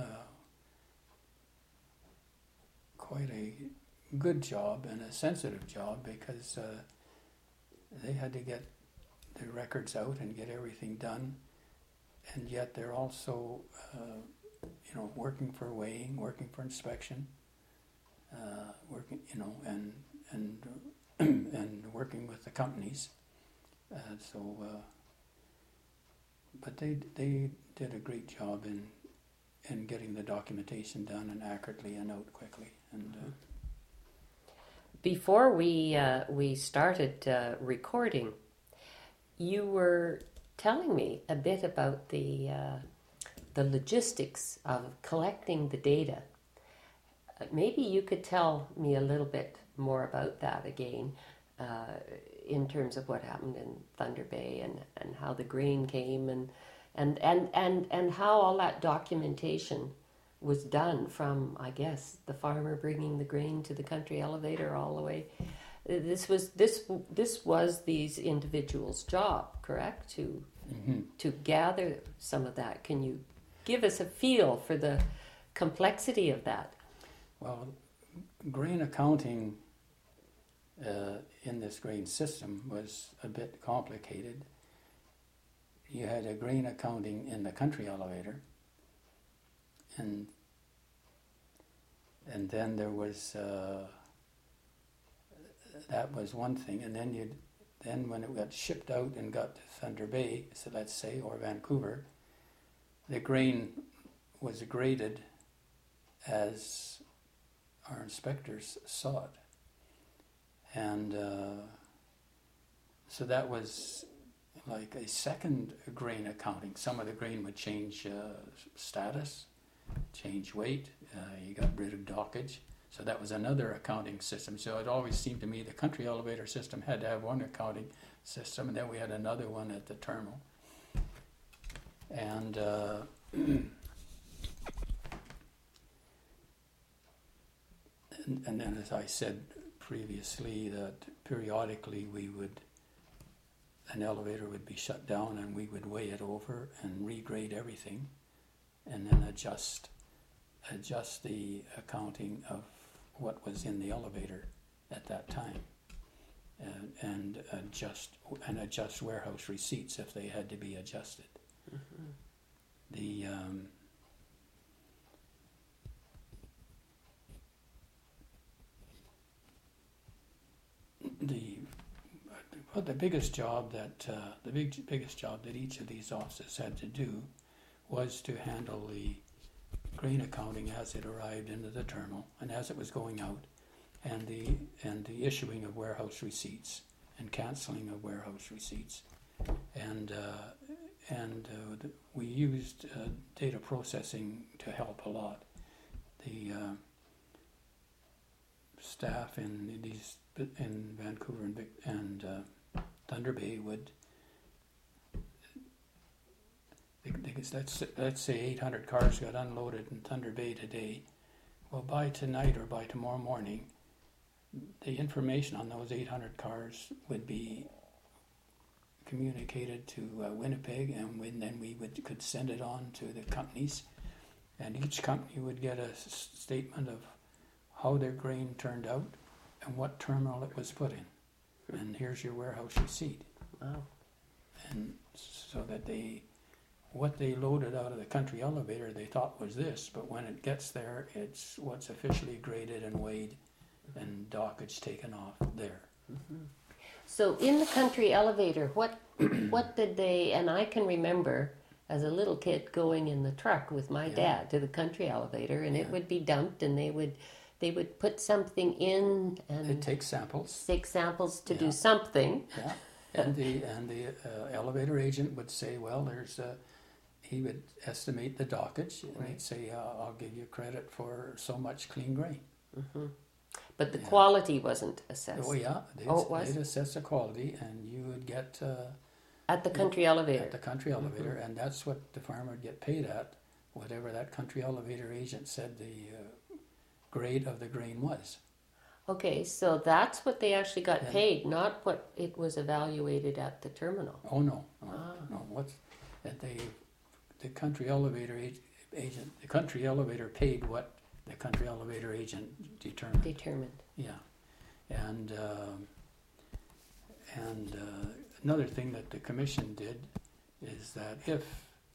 quite a good job and a sensitive job because uh, they had to get the records out and get everything done, and yet they're also uh, you know working for weighing, working for inspection, uh, working you know and and and working with the companies. Uh, so, uh, but they they did a great job in in getting the documentation done and accurately and out quickly. And uh, before we uh, we started uh, recording, you were telling me a bit about the uh, the logistics of collecting the data. Uh, maybe you could tell me a little bit more about that again, uh, in terms of what happened in Thunder Bay and, and how the grain came and and and and and how all that documentation was done, from, I guess, the farmer bringing the grain to the country elevator all the way. This was this this was these individuals' job, correct? To Mm-hmm. to gather some of that. Can you give us a feel for the complexity of that? Well, grain accounting uh, in this grain system was a bit complicated. You had a grain accounting in the country elevator, and and then there was uh, that was one thing, and then you'd then when it got shipped out and got to Thunder Bay, so let's say, or Vancouver, the grain was graded as our inspectors saw it. And uh, so that was like a second grain accounting. Some of the grain would change uh, status, change weight, uh, you got rid of dockage. So that was another accounting system. So it always seemed to me the country elevator system had to have one accounting system, and then we had another one at the terminal. And uh, and, and then, as I said previously, that periodically we would, an elevator would be shut down and we would weigh it over and regrade everything, and then adjust adjust the accounting of what was in the elevator at that time, and, and adjust and adjust warehouse receipts if they had to be adjusted. Mm-hmm. The um, the well, the biggest job that uh, the big biggest job that each of these offices had to do was to handle the grain accounting as it arrived into the terminal and as it was going out, and the and the issuing of warehouse receipts and canceling of warehouse receipts, and uh, and uh, the, we used uh, data processing to help a lot. The uh, staff in these in Vancouver and, Vic- and uh, Thunder Bay would. Let's, let's say eight hundred cars got unloaded in Thunder Bay today. Well, by tonight or by tomorrow morning, the information on those eight hundred cars would be communicated to uh, Winnipeg, and when, then we would could send it on to the companies, and each company would get a s- statement of how their grain turned out and what terminal it was put in. And here's your warehouse receipt. Wow. And so that they... what they loaded out of the country elevator they thought was this, but when it gets there, it's what's officially graded and weighed and dockage taken off there. Mm-hmm. So in the country elevator, what what did they, and I can remember as a little kid going in the truck with my Yeah. dad to the country elevator, and Yeah. it would be dumped, and they would they would put something in and It takes samples. take samples to Yeah. do something. Yeah. And the and the uh, elevator agent would say, well, there's a, he would estimate the dockage, and Right. he'd say, uh, I'll give you credit for so much clean grain. Mm-hmm. But the Yeah. quality wasn't assessed. Oh yeah, they'd, Oh, it was? they'd assess the quality, and you would get uh, At the country elevator. at the country elevator, and that's what the farmer would get paid at, whatever that country elevator agent said the uh, grade of the grain was. Okay, so that's what they actually got Yeah. paid, not what it was evaluated at the terminal. Oh no, no, Ah. no. What's that they, the country elevator ag- agent, the country elevator paid what the country elevator agent determined. Determined. Yeah, and um, and uh, another thing that the commission did is that if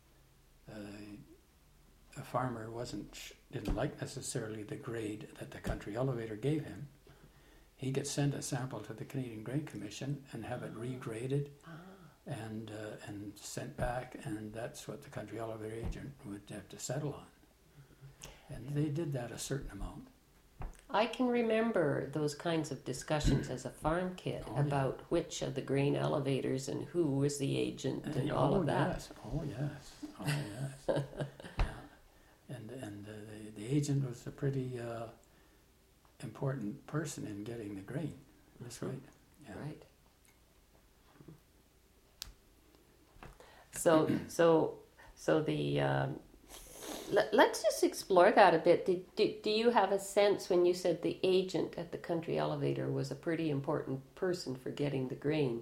uh, a farmer wasn't sh- didn't like necessarily the grade that the country elevator gave him, he could send a sample to the Canadian Grain Commission and have it regraded Ah. and uh, and sent back, and that's what the country elevator agent would have to settle on. And they did that a certain amount. I can remember those kinds of discussions as a farm kid Oh, yeah. about which of the grain elevators and who was the agent and all oh, of that. Yes. Oh yes, oh yes. Yeah. And and uh, the the agent was a pretty uh, important person in getting the grain. That's right. Yeah. Right. So, so So the um, let, let's just explore that a bit. Did, do, do you have a sense when you said the agent at the country elevator was a pretty important person for getting the grain?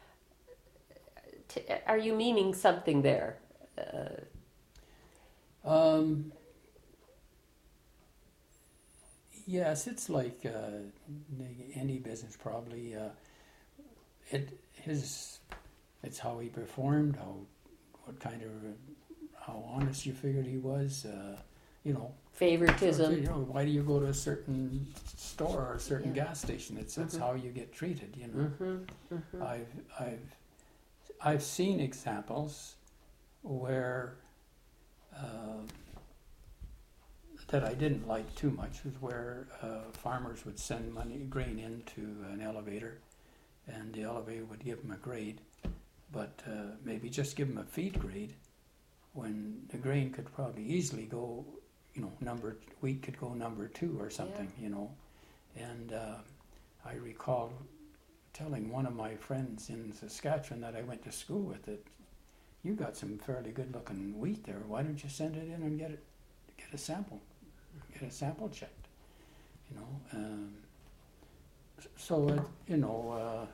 T- are you meaning something there? Uh, Um, yes, it's like uh, any business probably. Uh, it his it's how he performed, how what kind of how honest you figured he was. Uh, you know, favoritism. You know, why do you go to a certain store or a certain Yeah. gas station? It's that's Mhm. how you get treated. You know, Mm-hmm, mm-hmm. I've I've I've seen examples where. Uh, that I didn't like too much was where uh, farmers would send money grain into an elevator, and the elevator would give them a grade, but uh, maybe just give them a feed grade, when the grain could probably easily go, you know, number wheat could go number two or something, Yeah. you know, and uh, I recall telling one of my friends in Saskatchewan that I went to school with that you got some fairly good-looking wheat there. Why don't you send it in and get it, get a sample? Get a sample checked, you know. Um, so, it, you know,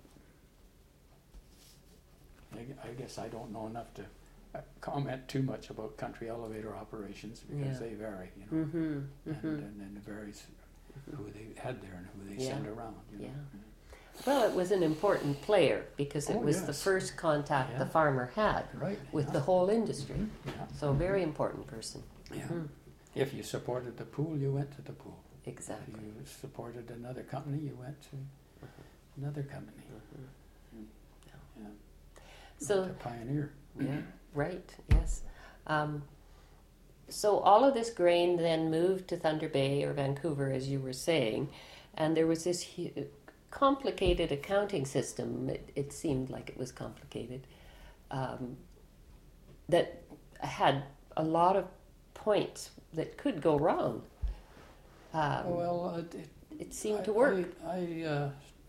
uh, I, I guess I don't know enough to uh, comment too much about country elevator operations because Yeah. they vary, you know. Mm-hmm, mm-hmm. And, and, and it varies who they had there and who they Yeah. send around, you know. Yeah. Well, it was an important player because it Oh, was the yes. first contact Yeah. the farmer had Right. with yeah. the whole industry. Mhm, yeah. So a very important person. Yeah. Mhm. If you supported the pool, you went to the pool. Exactly. If you supported another company, you went to another company. Mhm. Yeah. So, The pioneer. yeah, right, yes. Um, so all of this grain then moved to Thunder Bay or Vancouver, as you were saying, and there was this hu- complicated accounting system. It, it seemed like it was complicated, um, that had a lot of points that could go wrong. Um, Well, it, it, it seemed I, to work. I, I, uh,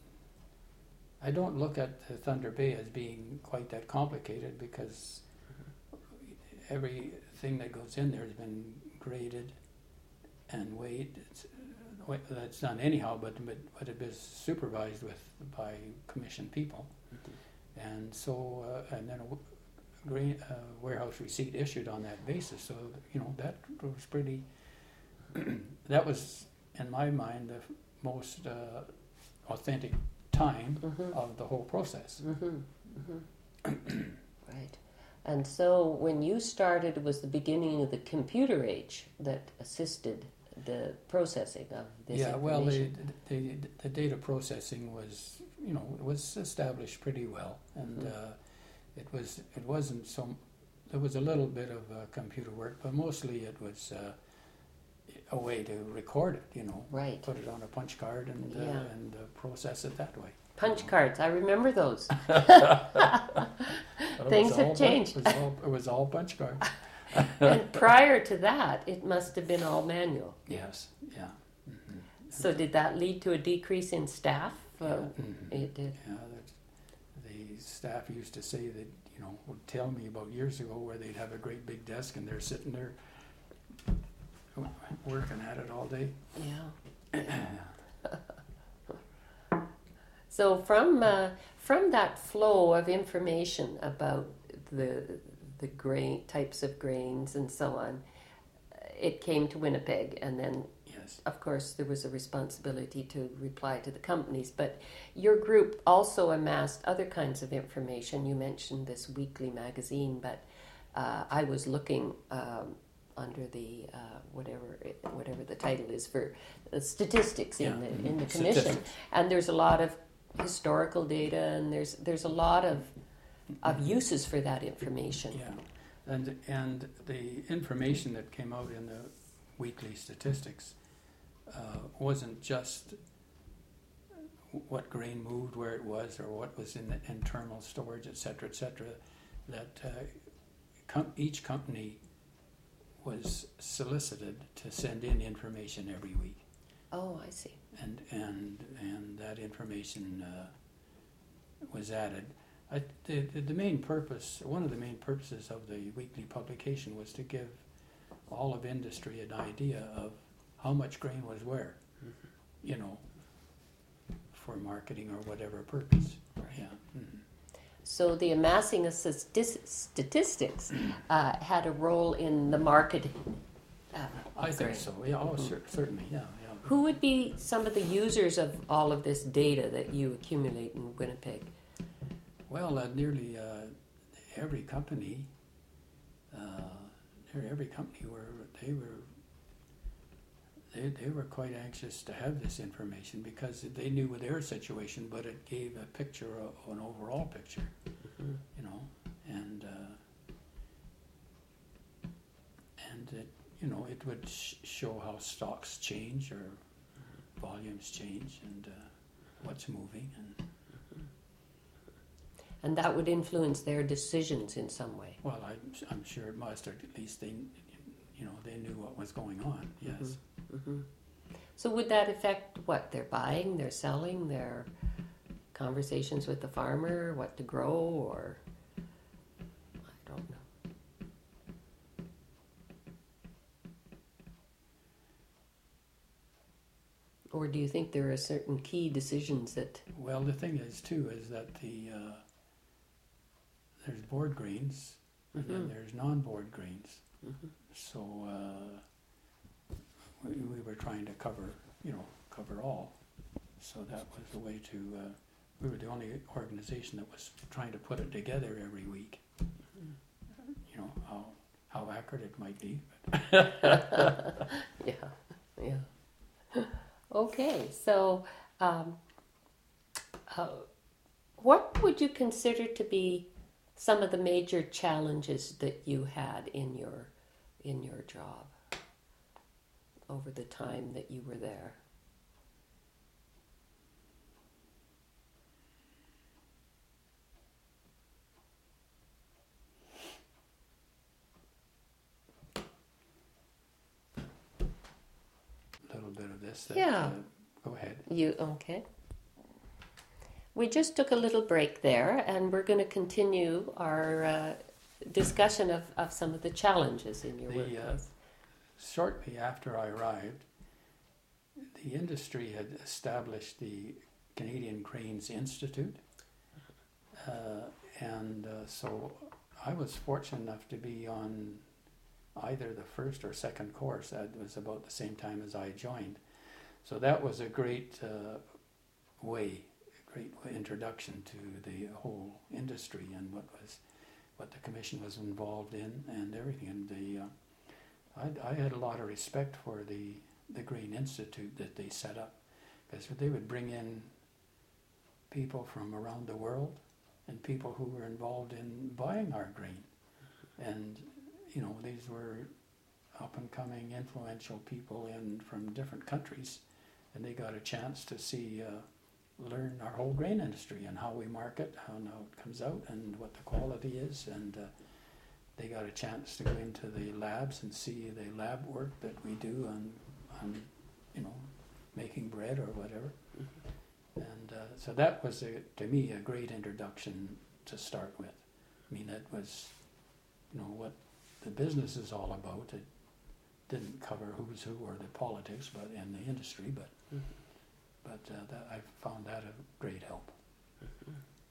I don't look at the Thunder Bay as being quite that complicated because everything that goes in there has been graded and weighed. It's, uh, that's done anyhow, but, but but it is supervised with by commissioned people, Mm-hmm. and so uh, and then a w- grain, uh, warehouse receipt issued on that basis. So you know that was pretty. That was, in my mind, the f- most uh, authentic time Mm-hmm. of the whole process. Mm-hmm. Mm-hmm. Right. And so when you started, it was the beginning of the computer age that assisted the processing of this Yeah, well, the, information. the the data processing was, you know, it was established pretty well, and Mhm. uh, it was it wasn't so. There was a little bit of uh, computer work, but mostly it was uh, a way to record it. You know, Right. put it on a punch card and uh, Yeah. and uh, process it that way. Punch cards, I remember those. But it Things was have all changed. Punch, it, was all, it was all punch cards. And prior to that, it must have been all manual. Yes. Yeah. Mm-hmm. So did that lead to a decrease in staff? Uh, Mhm. It did. Yeah, that, the staff used to say that, you know, would tell me about years ago where they'd have a great big desk and they're sitting there working at it all day. Yeah. So from uh, from that flow of information about the the grain types of grains and so on, it came to Winnipeg, and then Yes. of course there was a responsibility to reply to the companies. But your group also amassed other kinds of information. You mentioned this weekly magazine, but uh, I was looking um, under the uh, whatever it, whatever the title is for uh, statistics in Yeah. the in the Mhm. commission, Statistics. and there's a lot of historical data, and there's there's a lot of of uses for that information. Yeah, and and the information that came out in the weekly statistics uh, wasn't just what grain moved, where it was, or what was in the internal storage, et cetera, et cetera. That uh, com- each company was solicited to send in information every week, Oh, I see. and and and that information uh, was added. I, the, the the main purpose, one of the main purposes of the weekly publication was to give all of industry an idea of how much grain was where, Mm-hmm. you know, for marketing or whatever purpose. Right. Yeah. Mm-hmm. So the amassing of statis- statistics uh, had a role in the marketing. Uh, I think grain. so. Yeah. Oh, cer- certainly. Yeah. Yeah. Who would be some of the users of all of this data that you accumulate in Winnipeg? Well, uh, nearly uh, every company, uh, nearly every company were they were they they were quite anxious to have this information because they knew their situation, but it gave a picture, of, an overall picture, Mm-hmm. you know, and uh, and it, you know, it would sh- show how stocks change or volumes change and uh, what's moving and. And that would influence their decisions in some way. Well, I'm, I'm sure it must, or at least they, you know, they knew what was going on. Yes. Mm-hmm. So would that affect what they're buying, they're selling, their conversations with the farmer, what to grow, or I don't know. Or do you think there are certain key decisions that? Well, the thing is too is that the uh, there's board grains and then Mhm. there's non-board grains. Mhm. So uh, we, we were trying to cover, you know, cover all. So that was the way to. Uh, we were the only organization that was trying to put it together every week. You know how how accurate it might be. Yeah, yeah. Okay, so um, uh, what would you consider to be some of the major challenges that you had in your in your job over the time that you were there? A little bit of this. That, Yeah. Uh, go ahead. You okay? We just took a little break there, and we're going to continue our uh, discussion of, of some of the challenges in your The, uh, workplace. Shortly after I arrived, the industry had established the Canadian Cranes Institute, uh, and uh, so I was fortunate enough to be on either the first or second course. That was about the same time as I joined. So that was a great uh, way, a great introduction to the whole industry and what was, what the commission was involved in and everything. And the, uh, I, I had a lot of respect for the the Grain Institute that they set up, because they would bring in people from around the world and people who were involved in buying our grain, and you know, these were up-and-coming, influential people in from different countries, and they got a chance to see, uh, learn our whole grain industry and how we market, how now it comes out, and what the quality is, and uh, they got a chance to go into the labs and see the lab work that we do on, on you know, making bread or whatever. Mm-hmm. And uh, so that was, a, to me, a great introduction to start with. I mean, that was, you know, what the business is all about. It didn't cover who's who or the politics, but in the industry. But mm-hmm. but uh, that, I found that a great help. Mm-hmm.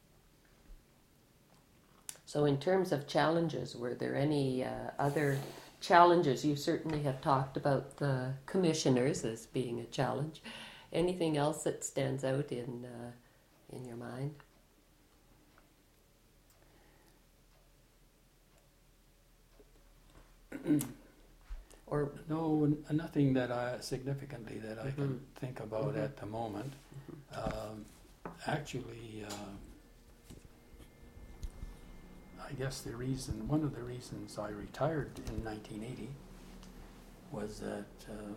So, in terms of challenges, were there any uh, other challenges? You certainly have talked about the commissioners as being a challenge. Anything else that stands out in uh, in your mind? Or no, n- nothing that I significantly that I Mm-hmm. can think about Mm-hmm. at the moment. Mm-hmm. Um, actually, uh, I guess the reason, one of the reasons I retired in nineteen eighty was that uh,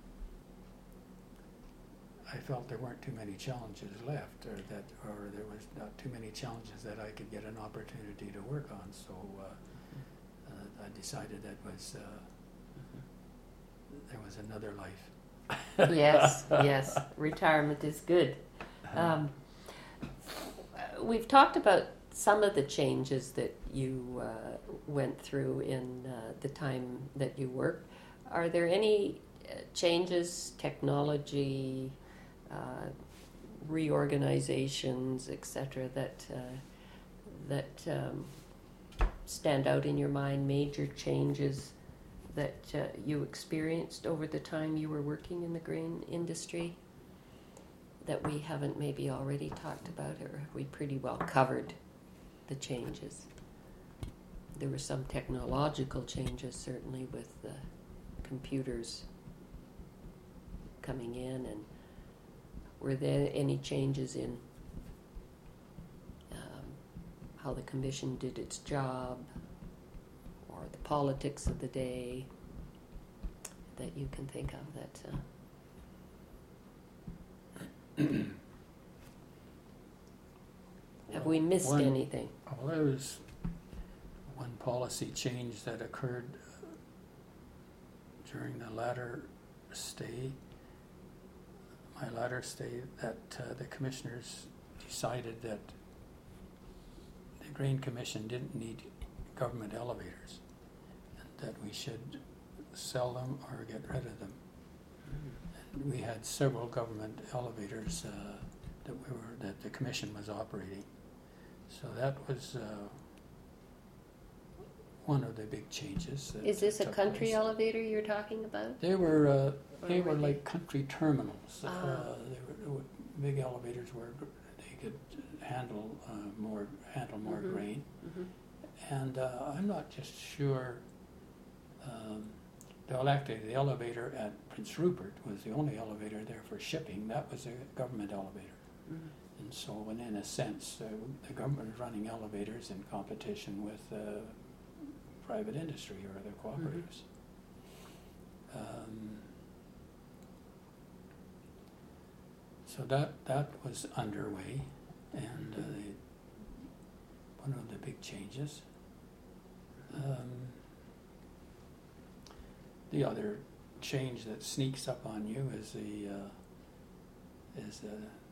I felt there weren't too many challenges left, or that, or there was not too many challenges that I could get an opportunity to work on. So uh, uh, I decided that was uh, there was another life. yes, yes, retirement is good. Um, we've talked about some of the changes that you uh, went through in uh, the time that you worked. Are there any uh, changes, technology, uh, reorganizations, et cetera, that uh, that um, stand out in your mind? Major changes that uh, you experienced over the time you were working in the grain industry that we haven't maybe already talked about, or have we pretty well covered the changes? There were some technological changes, certainly, with the computers coming in, and were there any changes in um, how the commission did its job, or the politics of the day that you can think of that uh, have we missed One- anything? Well, there was one policy change that occurred uh, during the latter stay, my latter stay, that uh, the commissioners decided that the Grain Commission didn't need government elevators, and that we should sell them or get rid of them. And we had several government elevators uh, that we were that the commission was operating. So that was uh, one of the big changes. That Is this a took country place. elevator you're talking about? They were uh, they Or were were they- like country terminals. Ah. Uh, they, were, they were big elevators where gr- they could handle uh, more handle more Mhm. grain. Mm-hmm. And uh, I'm not just sure. Um, well, actually, the elevator at Prince Rupert was the only elevator there for shipping. That was a government elevator. Mm-hmm. And so, when in a sense, uh, the government is running elevators in competition with uh, private industry or other cooperatives. Um, so that that was underway, and uh, they, one of the big changes. Um, the other change that sneaks up on you is the uh, is the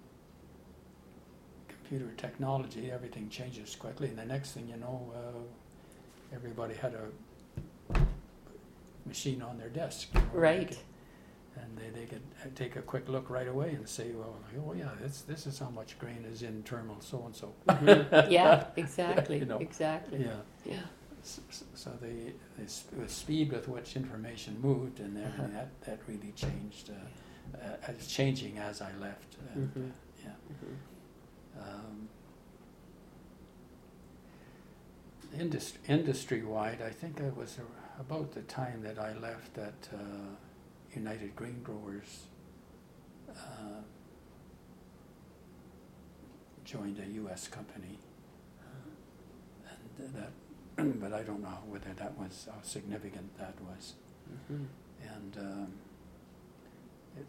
computer technology. Everything changes quickly, and the next thing you know, uh, everybody had a machine on their desk. You know, they Right. could- and they, they could uh, take a quick look right away and say, well, oh yeah, this this is how much grain is in terminal so and so. Mhm. Yeah, exactly. You know. Exactly. Yeah. Yeah. S- s- So the, the s- the speed with which information moved and Uh-huh. everything, that, that really changed. Uh, uh, it's changing as I left. And, Mhm. uh, yeah. Mhm. Um, industry, industry-wide, I think it was a, about the time that I left that uh, United Grain Growers uh, joined a U S company, and that, but I don't know whether that was how significant that was. Mhm. And um, it,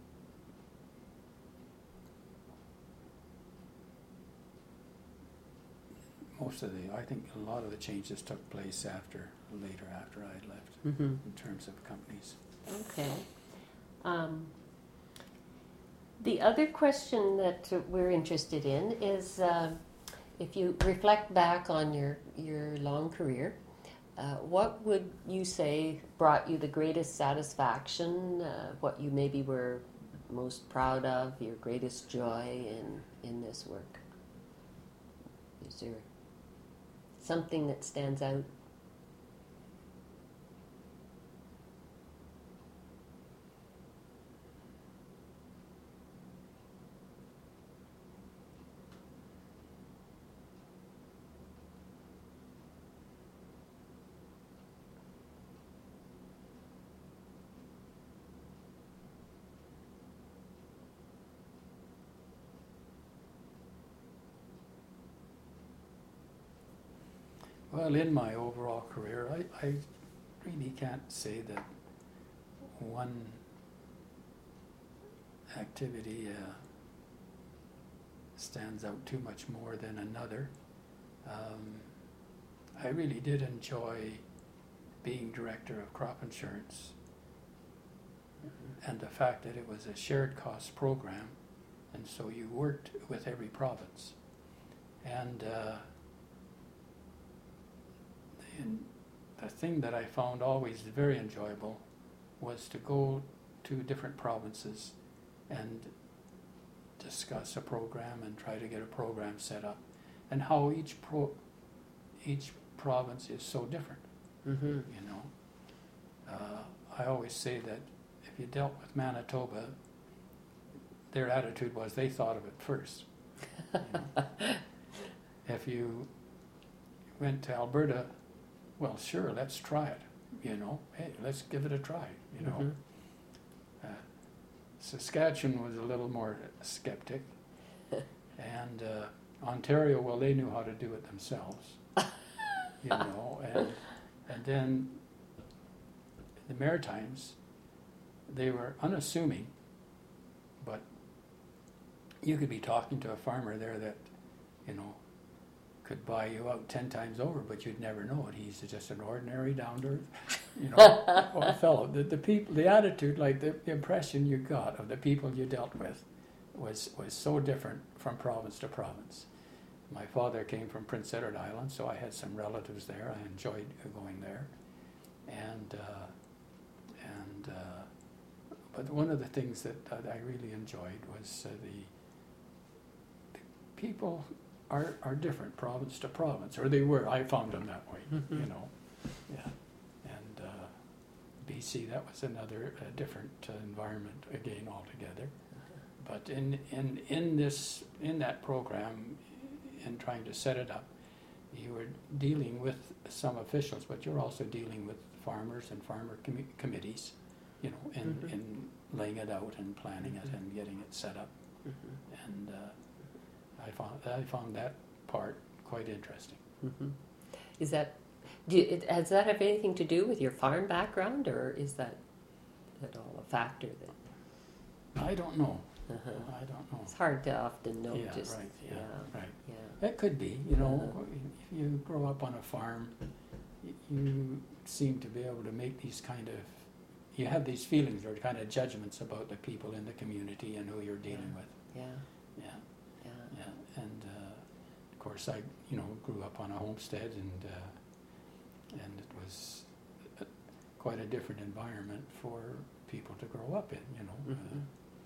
most of the, I think a lot of the changes took place after, later after I left, Mhm. in terms of companies. Okay. Um, the other question that uh, we're interested in is uh, if you reflect back on your, your long career, uh, what would you say brought you the greatest satisfaction, uh, what you maybe were most proud of, your greatest joy in, in this work? Is there something that stands out? Well, in my overall career, I, I really can't say that one activity uh, stands out too much more than another. Um, I really did enjoy being director of crop insurance, and the fact that it was a shared cost program, and so you worked with every province. And uh, thing that I found always very enjoyable was to go to different provinces and discuss a program and try to get a program set up, and how each pro each province is so different. Mm-hmm. You know, uh, I always say that if you dealt with Manitoba, their attitude was they thought of it first. You know? If you went to Alberta, well, sure, let's try it. You know, hey, let's give it a try. You know, Mm-hmm. uh, Saskatchewan was a little more skeptic, and uh, Ontario, well, they knew how to do it themselves. You know, and and then the Maritimes, they were unassuming, but you could be talking to a farmer there that, you know, could buy you out ten times over, but you'd never know it. He's just an ordinary, down-to-earth, you know, old fellow. The, the people, the attitude, like the, the impression you got of the people you dealt with, was was so different from province to province. My father came from Prince Edward Island, so I had some relatives there. I enjoyed going there, and uh, and uh, but one of the things that, that I really enjoyed was uh, the, the people. Are, are different province to province, or they were. I found them that way, Mm-hmm. you know. Yeah, and uh, B C, that was another uh, different uh, environment again altogether. But in in in this in that program, in trying to set it up, you were dealing with some officials, but you're also dealing with farmers and farmer com- committees, you know, in Mm-hmm. in laying it out and planning Mm-hmm. it and getting it set up, Mm-hmm. and. Uh, I found I found that part quite interesting. Mm-hmm. Is that do you, it, does that have anything to do with your farm background, or is that at all a factor? That I don't know. uh-huh. I don't know. It's hard to often know. Yeah, just right. Yeah, yeah, right. yeah. It could be. You know, Uh-huh. if you grow up on a farm, y- you seem to be able to make these kind of. You have these feelings or kind of judgments about the people in the community and who you're dealing Yeah. with. Yeah, Yeah. yeah. Yeah, and uh, of course I, you know, grew up on a homestead, and uh, and it was a, quite a different environment for people to grow up in. You know, Mm-hmm.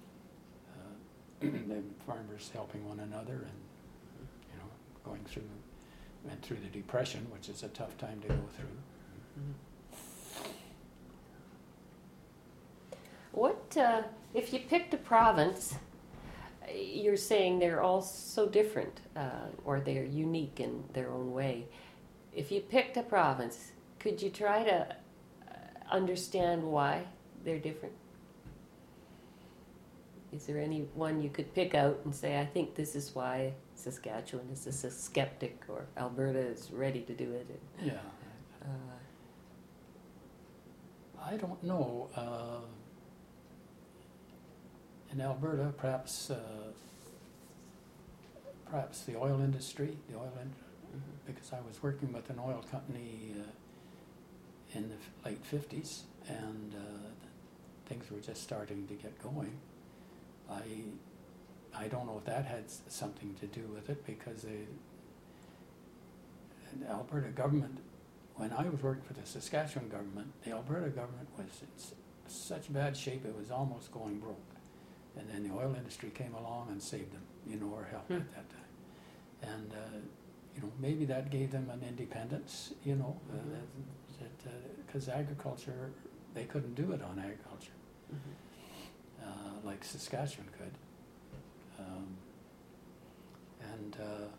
uh, uh, the farmers helping one another, and you know, going through, went through the Depression, which is a tough time to go through. Mm-hmm. What uh, if you picked a province? You're saying they're all so different, uh, or they're unique in their own way. If you picked a province, could you try to uh, understand why they're different? Is there any one you could pick out and say, I think this is why Saskatchewan is a skeptic, or Alberta is ready to do it? Yeah, Uh, I don't know. Uh, in Alberta, perhaps uh, perhaps the oil industry, the oil in, mm-hmm. because I was working with an oil company uh, in the f- late fifties, and uh, things were just starting to get going. I I don't know if that had s- something to do with it, because the, the Alberta government, when I was working for the Saskatchewan government, the Alberta government was in s- such bad shape it was almost going broke. And then the oil industry came along and saved them, you know, or helped Hmm. at that time. And, uh, you know, maybe that gave them an independence, you know, Mhm. uh, that, because agriculture, they couldn't do it on agriculture, Mm-hmm. uh, like Saskatchewan could. Um, and uh,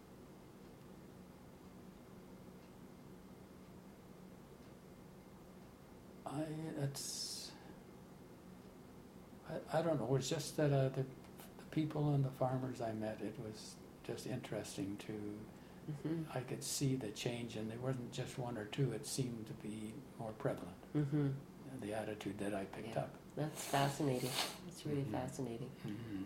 I, it's, I, I don't know, it's just that uh, the, the people and the farmers I met, it was just interesting to, Mm-hmm. I could see the change, and there wasn't just one or two, it seemed to be more prevalent, Mm-hmm. uh, the attitude that I picked Yeah. up. That's fascinating. It's really Mhm. fascinating. Mm-hmm.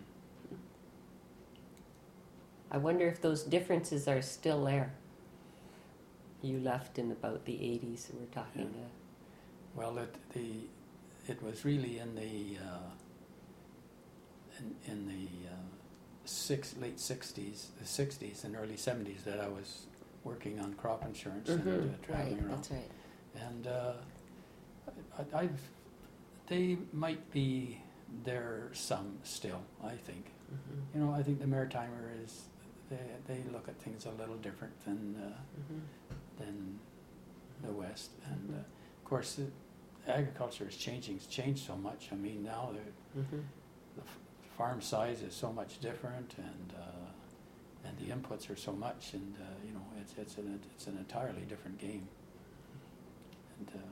I wonder if those differences are still there. You left in about the eighties, we're talking. Yeah. Uh, Well, it, the, it was really in the, uh, in, in the uh, six, late sixties, the sixties and early seventies that I was working on crop insurance and mhm, uh, traveling right, around. that's right. And uh, I, I've, they might be there some still, I think. Mm-hmm. You know, I think the Maritimer is, they, they look at things a little different than, uh, Mm-hmm. than the West. And uh, of course, the agriculture is changing, it's changed so much. I mean, now the, Mm-hmm. the f- farm size is so much different, and uh, and the inputs are so much, and uh, you know, it's it's an it's an entirely different game. And uh,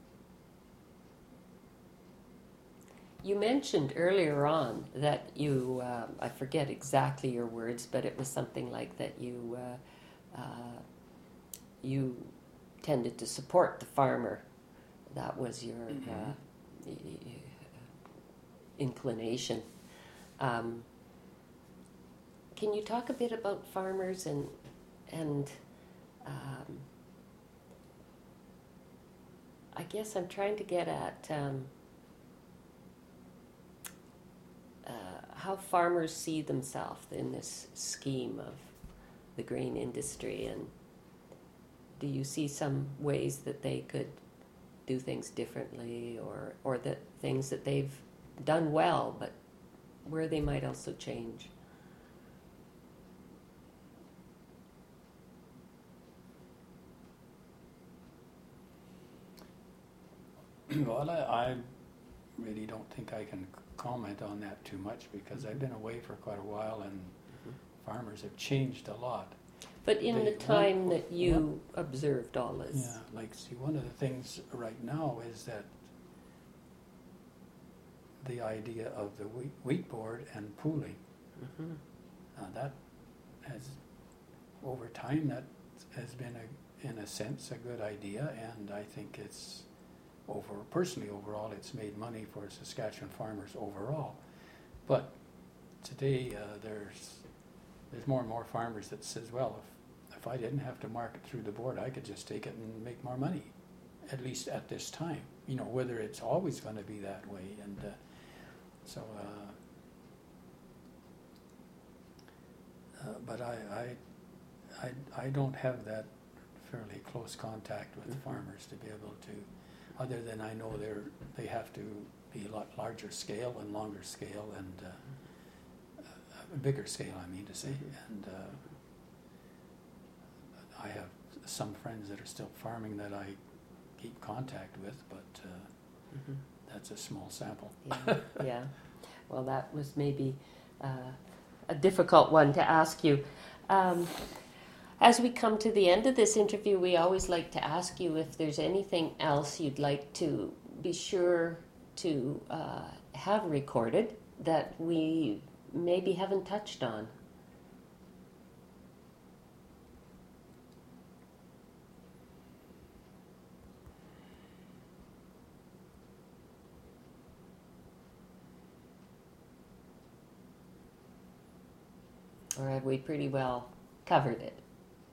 You mentioned earlier on that you, uh, I forget exactly your words, but it was something like that you, uh, uh, you tended to support the farmer. That was your Mhm. uh, y- y- inclination. Um, can you talk a bit about farmers and, and um, I guess I'm trying to get at um, uh, how farmers see themselves in this scheme of the grain industry, and do you see some ways that they could do things differently, or, or that things that they've done well, but where they might also change? well, I, I really don't think I can c- comment on that too much, because I've been away for quite a while, and farmers have changed a lot. But in They- the time one- that you observed all this, Yeah, like, see, one of the things right now is that the idea of the wheat, wheat board and pooling, Mhm. uh, that has, over time, that has been a, in a sense, a good idea, and I think it's, over, personally overall, it's made money for Saskatchewan farmers overall. But today, uh, there's, there's more and more farmers that says, well, if, if I didn't have to market through the board, I could just take it and make more money, at least at this time. You know, whether it's always gonna be that way, and, uh, so, uh, uh, but I, I, I, I don't have that fairly close contact with Mhm. farmers to be able to, other than I know they're, they have to be a lot larger scale and longer scale and, uh, a bigger scale, I mean to say, and, uh, I have some friends that are still farming that I keep contact with, but, uh, Mhm. that's a small sample. Yeah, yeah. Well, that was maybe uh, a difficult one to ask you. Um, as we come to the end of this interview, we always like to ask you if there's anything else you'd like to be sure to uh, have recorded that we maybe haven't touched on. Or have we pretty well covered it?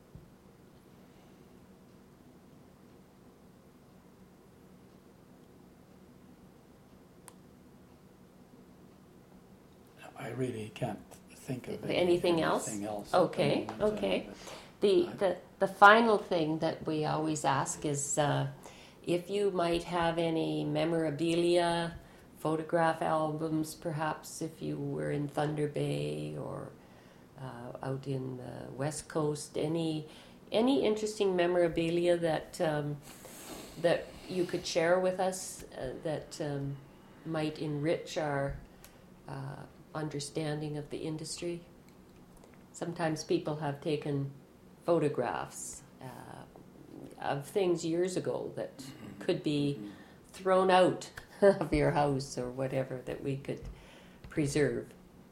I really can't think of any- Anything else? anything else. at the Okay, moment, uh, okay. but The, I- the, the final thing that we always ask is uh, if you might have any memorabilia, photograph albums, perhaps if you were in Thunder Bay or uh, out in the West Coast, any any interesting memorabilia that um, that you could share with us uh, that um, might enrich our uh, understanding of the industry. Sometimes people have taken photographs uh, of things years ago that could be thrown out of your house or whatever that we could preserve.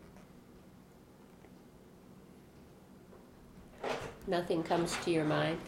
Nothing comes to your mind?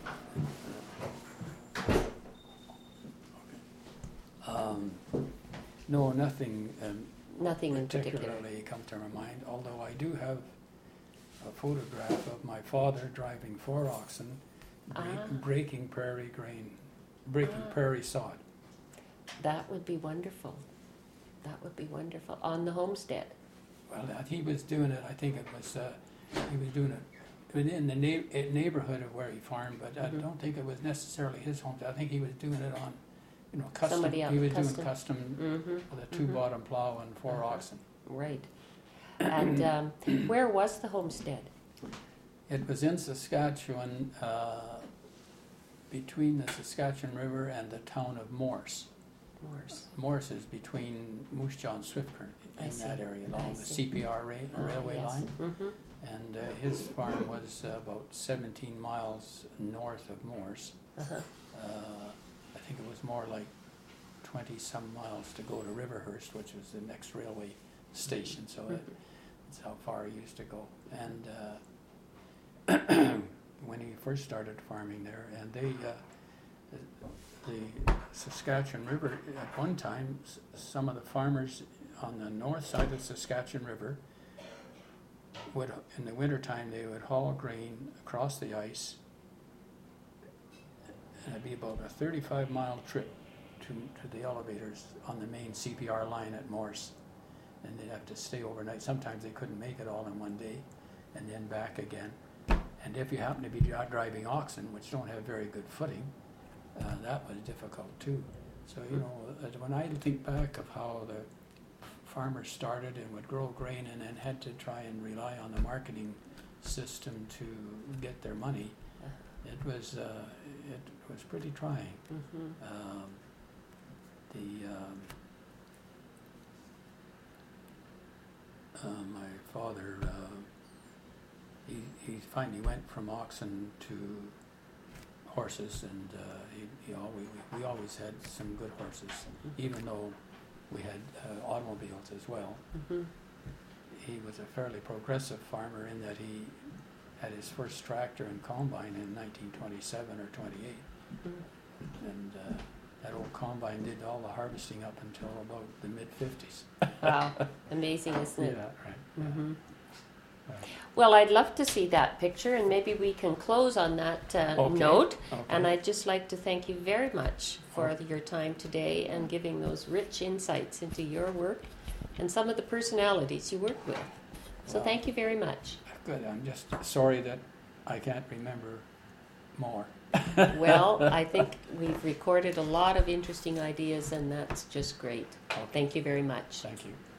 Um, no, nothing um, Nothing in particular. particularly come to my mind, although I do have a photograph of my father driving four oxen, break, Ah. breaking prairie grain, breaking Ah. prairie sod. That would be wonderful. That would be wonderful. On the homestead. Well, uh, he was doing it, I think it was, uh, he was doing it within the neigh- eh, neighborhood of where he farmed, but I Mhm. don't think it was necessarily his home. I think he was doing it on, you know, custom. Somebody else, He was custom. doing custom Mm-hmm. with a two-bottom plow and four Uh-huh. oxen. Right. And um, where was the homestead? It was in Saskatchewan, uh, between the Saskatchewan River and the town of Morse. Morse. Morse is between Moose Jaw and Swift Current I in see. that area I along the see. C P R ra- Ah, railway yes. line. Mm-hmm. And uh, his farm was uh, about seventeen miles north of Morse. Uh-huh. Uh, I think it was more like twenty-some miles to go to Riverhurst, which was the next railway station, so it, that's how far he used to go. And uh, when he first started farming there, and they, uh, the the Saskatchewan River, at one time, s- some of the farmers on the north side of the Saskatchewan River would, in the wintertime, they would haul grain across the ice, and it'd be about a thirty-five mile trip to, to the elevators on the main C P R line at Morse. And they'd have to stay overnight. Sometimes they couldn't make it all in one day, and then back again. And if you happen to be dri- driving oxen, which don't have very good footing, uh, that was difficult too. So, you know, uh, when I think back of how the farmers started and would grow grain and then had to try and rely on the marketing system to get their money, it was uh, it was pretty trying. Mm-hmm. Um, the um, uh, my father, uh, he he finally went from oxen to horses, and uh, he, he always we always had some good horses, even though we had uh, automobiles as well. Mm-hmm. He was a fairly progressive farmer in that he had his first tractor and combine in nineteen twenty-seven or twenty-eight, Mm-hmm. and uh, that old combine did all the harvesting up until about the mid fifties. Wow, amazing, isn't Yeah, it? right. yeah. Mm-hmm. Right. Well, I'd love to see that picture, and maybe we can close on that uh, Okay. note. Okay. And I'd just like to thank you very much for Okay. your time today and giving those rich insights into your work and some of the personalities you work with. So Wow. thank you very much. Good. I'm just sorry that I can't remember more. Well, I think we've recorded a lot of interesting ideas, and that's just great. Okay. Thank you very much. Thank you.